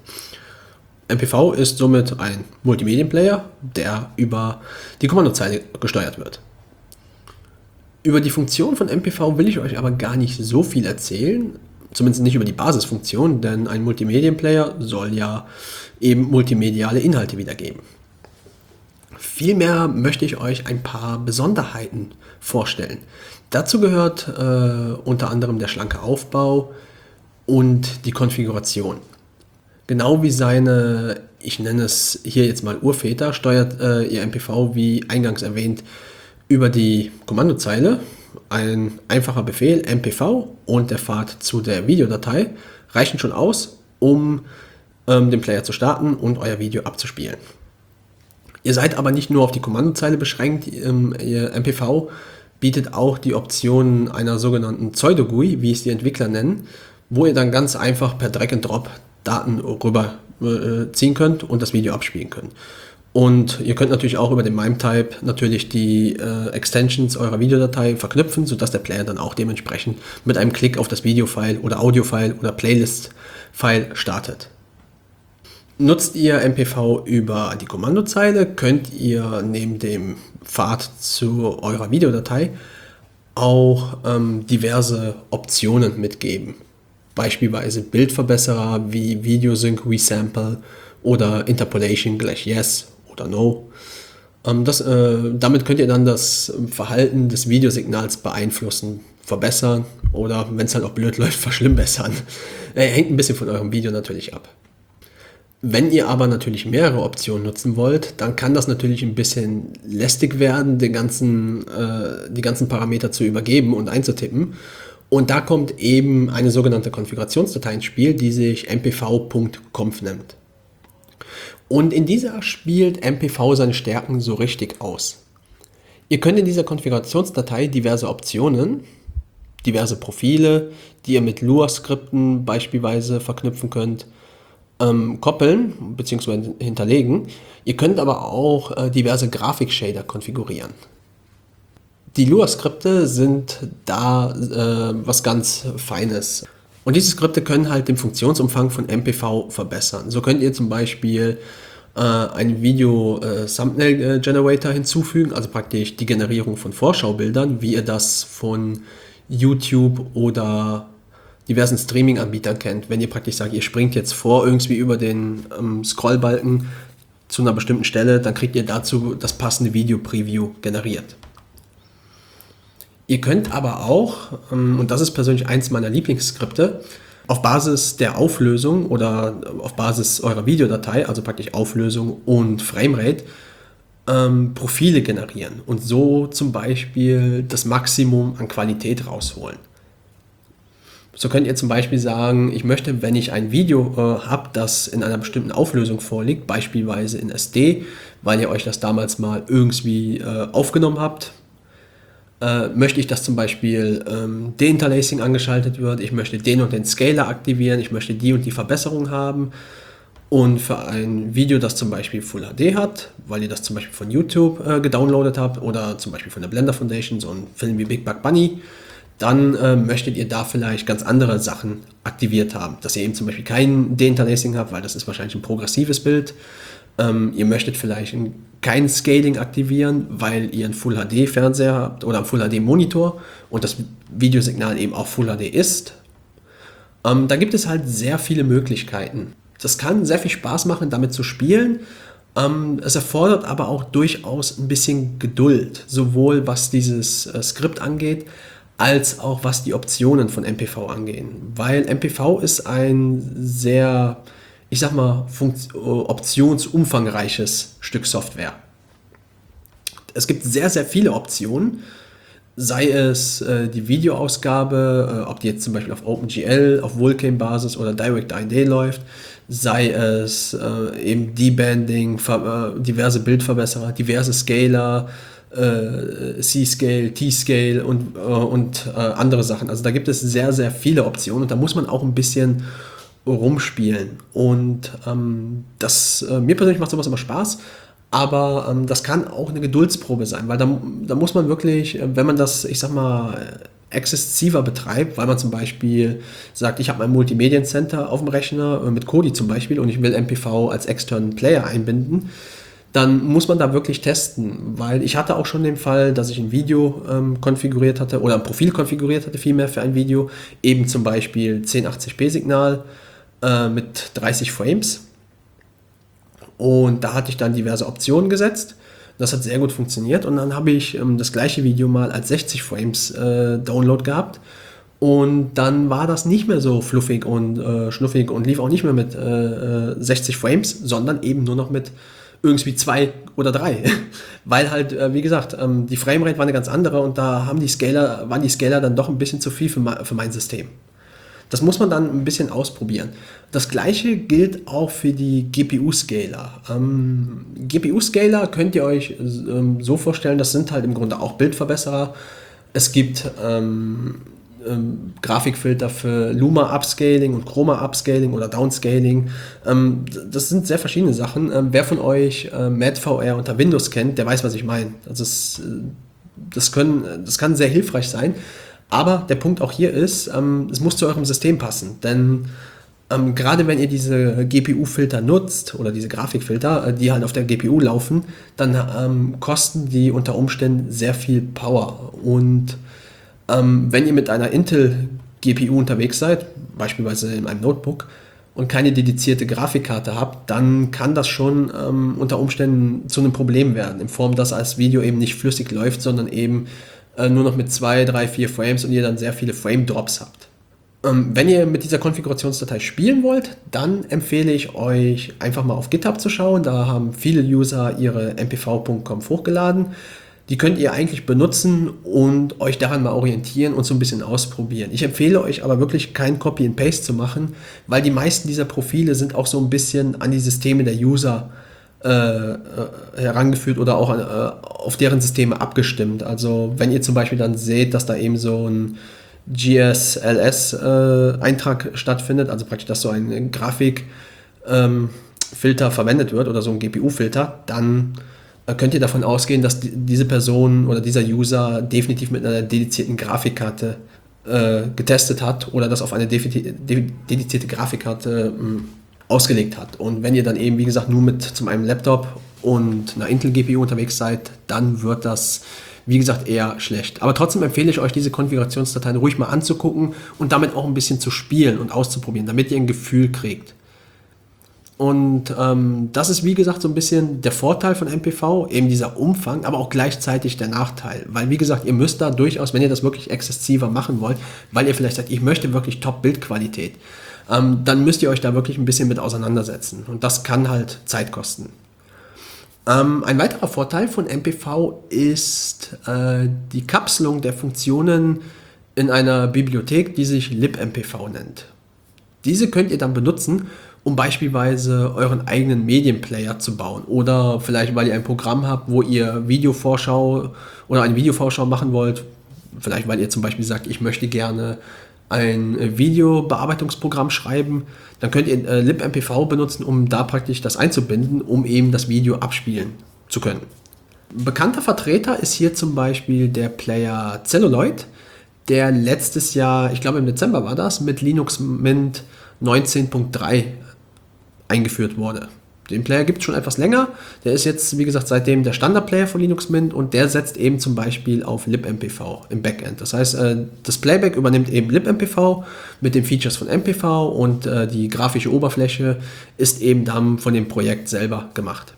MPV ist somit ein Multimedienplayer, der über die Kommandozeile gesteuert wird. Über die Funktion von MPV will ich euch aber gar nicht so viel erzählen, zumindest nicht über die Basisfunktion, denn ein Multimedienplayer soll ja eben multimediale Inhalte wiedergeben. Vielmehr möchte ich euch ein paar Besonderheiten vorstellen. Dazu gehört unter anderem der schlanke Aufbau und die Konfiguration. Genau wie seine, ich nenne es hier jetzt mal Urväter, steuert ihr MPV, wie eingangs erwähnt, über die Kommandozeile. Ein einfacher Befehl, MPV und der Pfad zu der Videodatei reichen schon aus, um den Player zu starten und euer Video abzuspielen. Ihr seid aber nicht nur auf die Kommandozeile beschränkt, ihr MPV bietet auch die Option einer sogenannten Pseudo-GUI, wie es die Entwickler nennen, wo ihr dann ganz einfach per Drag and Drop Daten rüber ziehen könnt und das Video abspielen könnt. Und ihr könnt natürlich auch über den MIME-Type natürlich die Extensions eurer Videodatei verknüpfen, sodass der Player dann auch dementsprechend mit einem Klick auf das Video-File oder Audio-File oder Playlist-File startet. Nutzt ihr MPV über die Kommandozeile, könnt ihr neben dem Pfad zu eurer Videodatei auch diverse Optionen mitgeben. Beispielsweise Bildverbesserer wie Videosync Resample oder Interpolation gleich Yes oder No. Damit könnt ihr dann das Verhalten des Videosignals beeinflussen, verbessern oder, wenn es halt auch blöd läuft, verschlimmbessern. Hängt ein bisschen von eurem Video natürlich ab. Wenn ihr aber natürlich mehrere Optionen nutzen wollt, dann kann das natürlich ein bisschen lästig werden, die ganzen Parameter zu übergeben und einzutippen. Und da kommt eben eine sogenannte Konfigurationsdatei ins Spiel, die sich mpv.conf nennt. Und in dieser spielt MPV seine Stärken so richtig aus. Ihr könnt in dieser Konfigurationsdatei diverse Optionen, diverse Profile, die ihr mit Lua-Skripten beispielsweise verknüpfen könnt, koppeln bzw. hinterlegen. Ihr könnt aber auch diverse Grafik-Shader konfigurieren. Die Lua-Skripte sind da was ganz Feines. Und diese Skripte können halt den Funktionsumfang von MPV verbessern. So könnt ihr zum Beispiel einen Video-Thumbnail-Generator hinzufügen, also praktisch die Generierung von Vorschaubildern, wie ihr das von YouTube oder diversen Streaming-Anbietern kennt. Wenn ihr praktisch sagt, ihr springt jetzt vor irgendwie über den Scrollbalken zu einer bestimmten Stelle, dann kriegt ihr dazu das passende Video-Preview generiert. Ihr könnt aber auch, und das ist persönlich eins meiner Lieblingsskripte, auf Basis der Auflösung oder auf Basis eurer Videodatei, also praktisch Auflösung und Framerate, Profile generieren und so zum Beispiel das Maximum an Qualität rausholen. So könnt ihr zum Beispiel sagen, ich möchte, wenn ich ein Video habe, das in einer bestimmten Auflösung vorliegt, beispielsweise in SD, weil ihr euch das damals mal irgendwie aufgenommen habt, möchte ich, dass zum Beispiel Deinterlacing angeschaltet wird, ich möchte den und den Scaler aktivieren, ich möchte die und die Verbesserung haben. Und für ein Video, das zum Beispiel Full HD hat, weil ihr das zum Beispiel von YouTube gedownloadet habt oder zum Beispiel von der Blender Foundation, so ein Film wie Big Buck Bunny, dann möchtet ihr da vielleicht ganz andere Sachen aktiviert haben. Dass ihr eben zum Beispiel kein Deinterlacing habt, weil das ist wahrscheinlich ein progressives Bild. Ihr möchtet vielleicht kein Scaling aktivieren, weil ihr einen Full HD Fernseher habt oder einen Full HD Monitor und das Videosignal eben auch Full HD ist. Da gibt es halt sehr viele Möglichkeiten. Das kann sehr viel Spaß machen, damit zu spielen. Es erfordert aber auch durchaus ein bisschen Geduld, sowohl was dieses Skript angeht, als auch was die Optionen von MPV angehen. Weil MPV ist ein sehr, ich sag mal, optionsumfangreiches Stück Software. Es gibt sehr, sehr viele Optionen, sei es die Videoausgabe, ob die jetzt zum Beispiel auf OpenGL, auf Vulkan-Basis oder DirectID läuft, sei es eben Debanding, diverse Bildverbesserer, diverse Scaler, C-Scale, T-Scale und andere Sachen. Also da gibt es sehr, sehr viele Optionen und da muss man auch ein bisschen rumspielen. Und mir persönlich macht sowas immer Spaß, aber das kann auch eine Geduldsprobe sein, weil da muss man wirklich, wenn man das, ich sag mal, exzessiver betreibt, weil man zum Beispiel sagt, ich habe mein Multimediencenter auf dem Rechner mit Kodi zum Beispiel und ich will MPV als externen Player einbinden, dann muss man da wirklich testen, weil ich hatte auch schon den Fall, dass ich ein Video konfiguriert hatte oder ein Profil konfiguriert hatte vielmehr für ein Video, eben zum Beispiel 1080p Signal mit 30 Frames und da hatte ich dann diverse Optionen gesetzt. Das hat sehr gut funktioniert und dann habe ich das gleiche Video mal als 60 Frames Download gehabt und dann war das nicht mehr so fluffig und schnuffig und lief auch nicht mehr mit 60 Frames, sondern eben nur noch mit irgendwie 2 oder 3, weil halt, wie gesagt, die Framerate war eine ganz andere und da waren die Scaler dann doch ein bisschen zu viel für mein System. Das muss man dann ein bisschen ausprobieren. Das gleiche gilt auch für die GPU-Scaler. GPU-Scaler könnt ihr euch so vorstellen, das sind halt im Grunde auch Bildverbesserer. Es gibt Grafikfilter für Luma Upscaling und Chroma Upscaling oder Downscaling. Das sind sehr verschiedene Sachen. Wer von euch MadVR unter Windows kennt, der weiß, was ich meine. Also das kann sehr hilfreich sein. Aber der Punkt auch hier ist, es muss zu eurem System passen, denn gerade wenn ihr diese GPU-Filter nutzt oder diese Grafikfilter, die halt auf der GPU laufen, dann kosten die unter Umständen sehr viel Power. Und wenn ihr mit einer Intel-GPU unterwegs seid, beispielsweise in einem Notebook, und keine dedizierte Grafikkarte habt, dann kann das schon unter Umständen zu einem Problem werden, in Form, dass das Video eben nicht flüssig läuft, sondern eben nur noch mit 2, 3, 4 Frames und ihr dann sehr viele Frame-Drops habt. Wenn ihr mit dieser Konfigurationsdatei spielen wollt, dann empfehle ich euch einfach mal auf GitHub zu schauen. Da haben viele User ihre mpv.conf hochgeladen. Die könnt ihr eigentlich benutzen und euch daran mal orientieren und so ein bisschen ausprobieren. Ich empfehle euch aber wirklich kein Copy and Paste zu machen, weil die meisten dieser Profile sind auch so ein bisschen an die Systeme der User herangeführt oder auch auf deren Systeme abgestimmt. Also wenn ihr zum Beispiel dann seht, dass da eben so ein GSLS-Eintrag stattfindet, also praktisch, dass so ein Grafikfilter verwendet wird oder so ein GPU-Filter, dann könnt ihr davon ausgehen, dass diese Person oder dieser User definitiv mit einer dedizierten Grafikkarte getestet hat oder das auf eine dedizierte Grafikkarte ausgelegt hat. Und wenn ihr dann eben, wie gesagt, nur mit zum einem Laptop und einer Intel-GPU unterwegs seid, dann wird das, wie gesagt, eher schlecht. Aber trotzdem empfehle ich euch, diese Konfigurationsdateien ruhig mal anzugucken und damit auch ein bisschen zu spielen und auszuprobieren, damit ihr ein Gefühl kriegt. Und das ist, wie gesagt, so ein bisschen der Vorteil von MPV, eben dieser Umfang, aber auch gleichzeitig der Nachteil. Weil, wie gesagt, ihr müsst da durchaus, wenn ihr das wirklich exzessiver machen wollt, weil ihr vielleicht sagt, ich möchte wirklich Top-Bildqualität, dann müsst ihr euch da wirklich ein bisschen mit auseinandersetzen. Und das kann halt Zeit kosten. Ein weiterer Vorteil von MPV ist die Kapselung der Funktionen in einer Bibliothek, die sich libmpv nennt. Diese könnt ihr dann benutzen, um beispielsweise euren eigenen Medienplayer zu bauen oder vielleicht, weil ihr ein Programm habt, wo ihr Videovorschau oder eine Videovorschau machen wollt, vielleicht, weil ihr zum Beispiel sagt, ich möchte gerne ein Videobearbeitungsprogramm schreiben, dann könnt ihr libmpv benutzen, um da praktisch das einzubinden, um eben das Video abspielen zu können. Bekannter Vertreter ist hier zum Beispiel der Player Celluloid, der letztes Jahr, ich glaube im Dezember war das, mit Linux Mint 19.3 eingeführt wurde. Den Player gibt es schon etwas länger. Der ist jetzt, wie gesagt, seitdem der Standard-Player von Linux Mint und der setzt eben zum Beispiel auf libmpv im Backend. Das heißt, das Playback übernimmt eben libmpv mit den Features von MPV und die grafische Oberfläche ist eben dann von dem Projekt selber gemacht.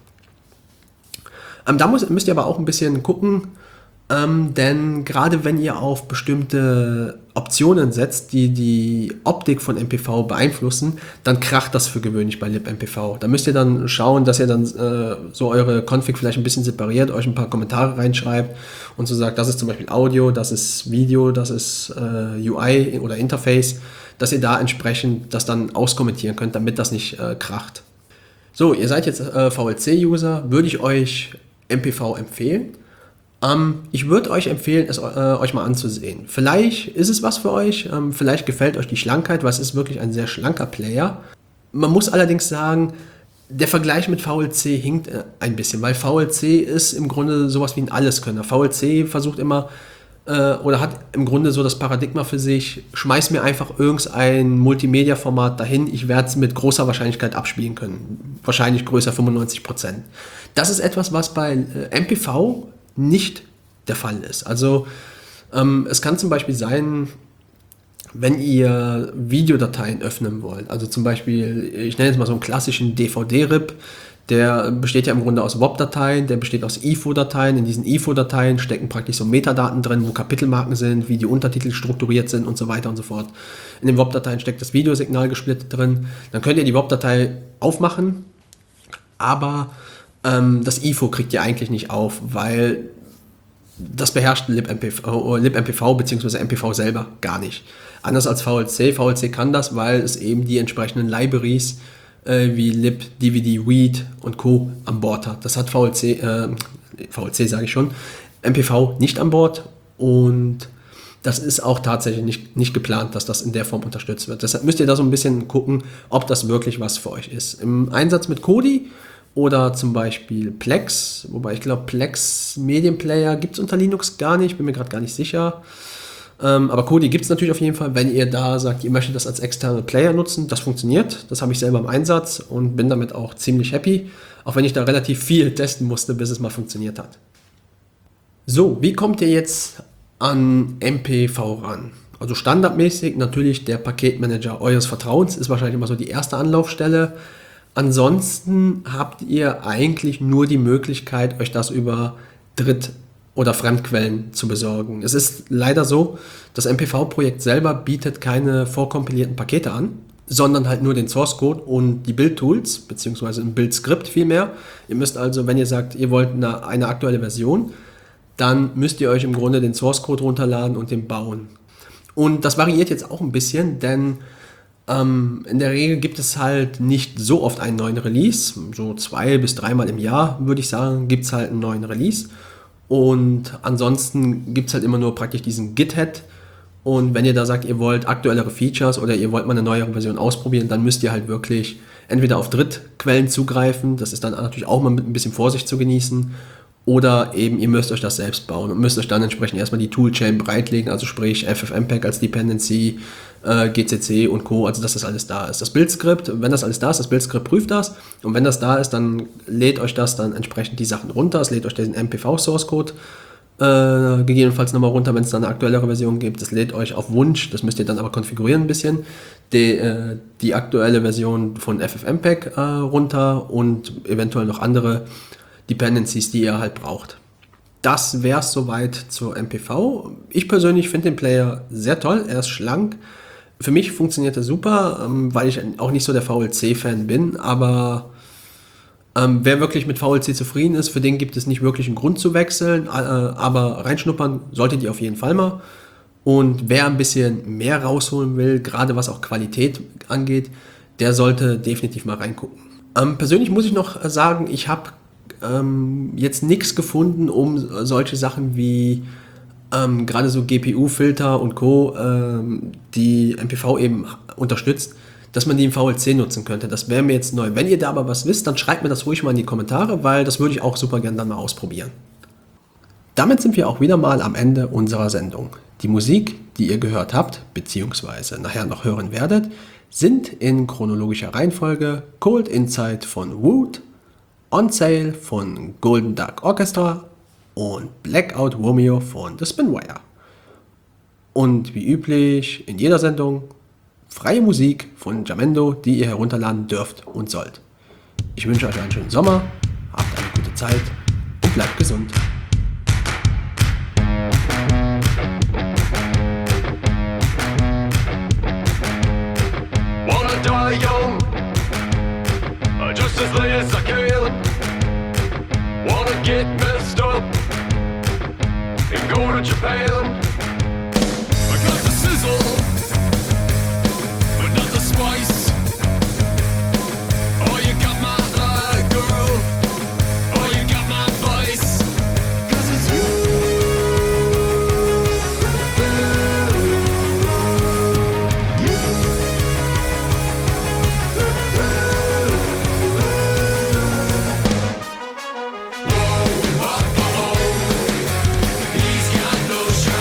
Da müsst ihr aber auch ein bisschen gucken, denn gerade wenn ihr auf bestimmte Optionen setzt, die die Optik von MPV beeinflussen, dann kracht das für gewöhnlich bei libmpv. Da müsst ihr dann schauen, dass ihr dann so eure Config vielleicht ein bisschen separiert, euch ein paar Kommentare reinschreibt und so sagt, das ist zum Beispiel Audio, das ist Video, das ist UI oder Interface, dass ihr da entsprechend das dann auskommentieren könnt, damit das nicht kracht. So, ihr seid jetzt VLC-User, würde ich euch MPV empfehlen. Ich würde euch empfehlen, es euch mal anzusehen. Vielleicht ist es was für euch, vielleicht gefällt euch die Schlankheit, weil es ist wirklich ein sehr schlanker Player. Man muss allerdings sagen, der Vergleich mit VLC hinkt ein bisschen, weil VLC ist im Grunde sowas wie ein Alleskönner. VLC versucht immer oder hat im Grunde so das Paradigma für sich, schmeiß mir einfach irgendein Multimedia-Format dahin, ich werde es mit großer Wahrscheinlichkeit abspielen können. Wahrscheinlich größer 95%. Das ist etwas, was bei MPV nicht der Fall ist. Also es kann zum Beispiel sein, wenn ihr Videodateien öffnen wollt, also zum Beispiel, ich nenne jetzt mal so einen klassischen DVD-RIP, Der besteht ja im Grunde aus WOP-Dateien, der besteht aus IFO-Dateien. In diesen IFO-Dateien stecken praktisch so Metadaten drin, wo Kapitelmarken sind, wie die Untertitel strukturiert sind und so weiter und so fort. In den WOP-Dateien steckt das Videosignal gesplittet drin. Dann könnt ihr die WOP-Datei aufmachen, aber das IFO kriegt ihr eigentlich nicht auf, weil das beherrscht libmpv bzw. MPV selber gar nicht. Anders als VLC. VLC kann das, weil es eben die entsprechenden Libraries wie lib, DVD, read und Co. an Bord hat. Das hat VLC sage ich schon, MPV nicht an Bord und das ist auch tatsächlich nicht geplant, dass das in der Form unterstützt wird. Deshalb müsst ihr da so ein bisschen gucken, ob das wirklich was für euch ist. Im Einsatz mit Kodi oder zum Beispiel Plex, wobei ich glaube, Plex Medienplayer gibt es unter Linux gar nicht, bin mir gerade gar nicht sicher. Aber Kodi gibt es natürlich auf jeden Fall, wenn ihr da sagt, ihr möchtet das als externe Player nutzen. Das funktioniert, das habe ich selber im Einsatz und bin damit auch ziemlich happy, auch wenn ich da relativ viel testen musste, bis es mal funktioniert hat. So, wie kommt ihr jetzt an MPV ran? Also standardmäßig natürlich der Paketmanager eures Vertrauens ist wahrscheinlich immer so die erste Anlaufstelle. Ansonsten habt ihr eigentlich nur die Möglichkeit, euch das über Dritt- oder Fremdquellen zu besorgen. Es ist leider so, das MPV-Projekt selber bietet keine vorkompilierten Pakete an, sondern halt nur den Source-Code und die Build-Tools, beziehungsweise ein Build-Skript vielmehr. Ihr müsst also, wenn ihr sagt, ihr wollt eine aktuelle Version, dann müsst ihr euch im Grunde den Source-Code runterladen und den bauen. Und das variiert jetzt auch ein bisschen, denn in der Regel gibt es halt nicht so oft einen neuen Release. So 2 bis 3 Mal im Jahr, würde ich sagen, gibt es halt einen neuen Release. Und ansonsten gibt es halt immer nur praktisch diesen Git-Head. Und wenn ihr da sagt, ihr wollt aktuellere Features oder ihr wollt mal eine neuere Version ausprobieren, dann müsst ihr halt wirklich entweder auf Drittquellen zugreifen. Das ist dann natürlich auch mal mit ein bisschen Vorsicht zu genießen. Oder eben, ihr müsst euch das selbst bauen und müsst euch dann entsprechend erstmal die Toolchain bereitlegen, also sprich FFmpeg als Dependency, GCC und Co., also dass das alles da ist. Das Build-Skript, wenn das alles da ist, das Build-Skript prüft das und wenn das da ist, dann lädt euch das dann entsprechend die Sachen runter, es lädt euch den MPV-Source-Code gegebenenfalls nochmal runter, wenn es dann eine aktuellere Version gibt, das lädt euch auf Wunsch, das müsst ihr dann aber konfigurieren ein bisschen, die aktuelle Version von FFmpeg runter und eventuell noch andere Dependencies, die ihr halt braucht. Das wäre es soweit zur MPV. Ich persönlich finde den Player sehr toll, er ist schlank. Für mich funktioniert er super, weil ich auch nicht so der VLC-Fan bin, aber wer wirklich mit VLC zufrieden ist, für den gibt es nicht wirklich einen Grund zu wechseln, aber reinschnuppern solltet ihr auf jeden Fall mal. Und wer ein bisschen mehr rausholen will, gerade was auch Qualität angeht, der sollte definitiv mal reingucken. Persönlich muss ich noch sagen, ich habe jetzt nichts gefunden, um solche Sachen wie gerade so GPU-Filter und Co., die MPV eben unterstützt, dass man die im VLC nutzen könnte. Das wäre mir jetzt neu. Wenn ihr da aber was wisst, dann schreibt mir das ruhig mal in die Kommentare, weil das würde ich auch super gerne dann mal ausprobieren. Damit sind wir auch wieder mal am Ende unserer Sendung. Die Musik, die ihr gehört habt, beziehungsweise nachher noch hören werdet, sind in chronologischer Reihenfolge Cold Insight von Wood, On Sale von Golden Duck Orchestra und Blackout Romeo von The Spinwire. Und wie üblich in jeder Sendung freie Musik von Jamendo, die ihr herunterladen dürft und sollt. Ich wünsche euch einen schönen Sommer, habt eine gute Zeit und bleibt gesund. Wanna die young, just as late as I can. Wanna get messed up and go to Japan. I got the sizzle, but not the spice. Oh, you got my eye, girl. Oh, you got my vice. 'Cause it's you. He's got no shirt.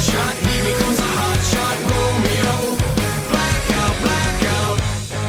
shot, he becomes a hot shot Romeo. Blackout, blackout.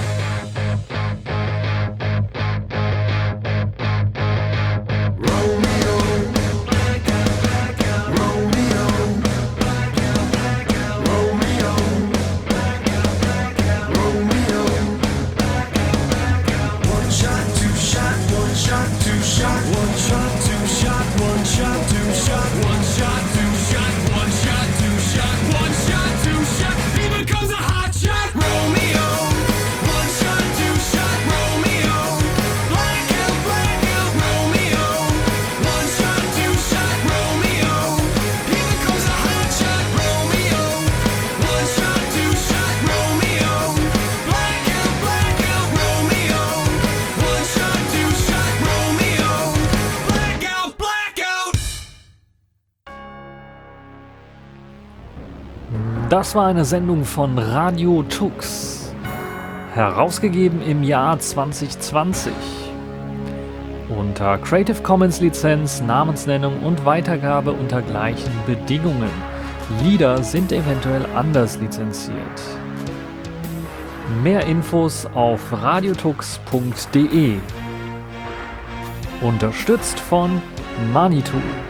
Romeo, blackout, blackout. Romeo, blackout, blackout. Romeo, blackout, blackout. Romeo, blackout, blackout. One shot, two shot, one shot, two shot, one shot, two shot, one shot, two shot, one shot, two shot, one shot, two shot, one shot, two shot. He becomes a hot shot Romeo. One shot, two shot Romeo. Blackout, blackout Romeo. One shot, two shot Romeo. He becomes a hot shot Romeo. One shot, two shot Romeo. Blackout, blackout Romeo. One shot, two shot Romeo. Blackout, blackout. Das war eine Sendung von Radio Tux, herausgegeben im Jahr 2020. Unter Creative Commons Lizenz, Namensnennung und Weitergabe unter gleichen Bedingungen. Lieder sind eventuell anders lizenziert. Mehr Infos auf radiotux.de. Unterstützt von Manitou.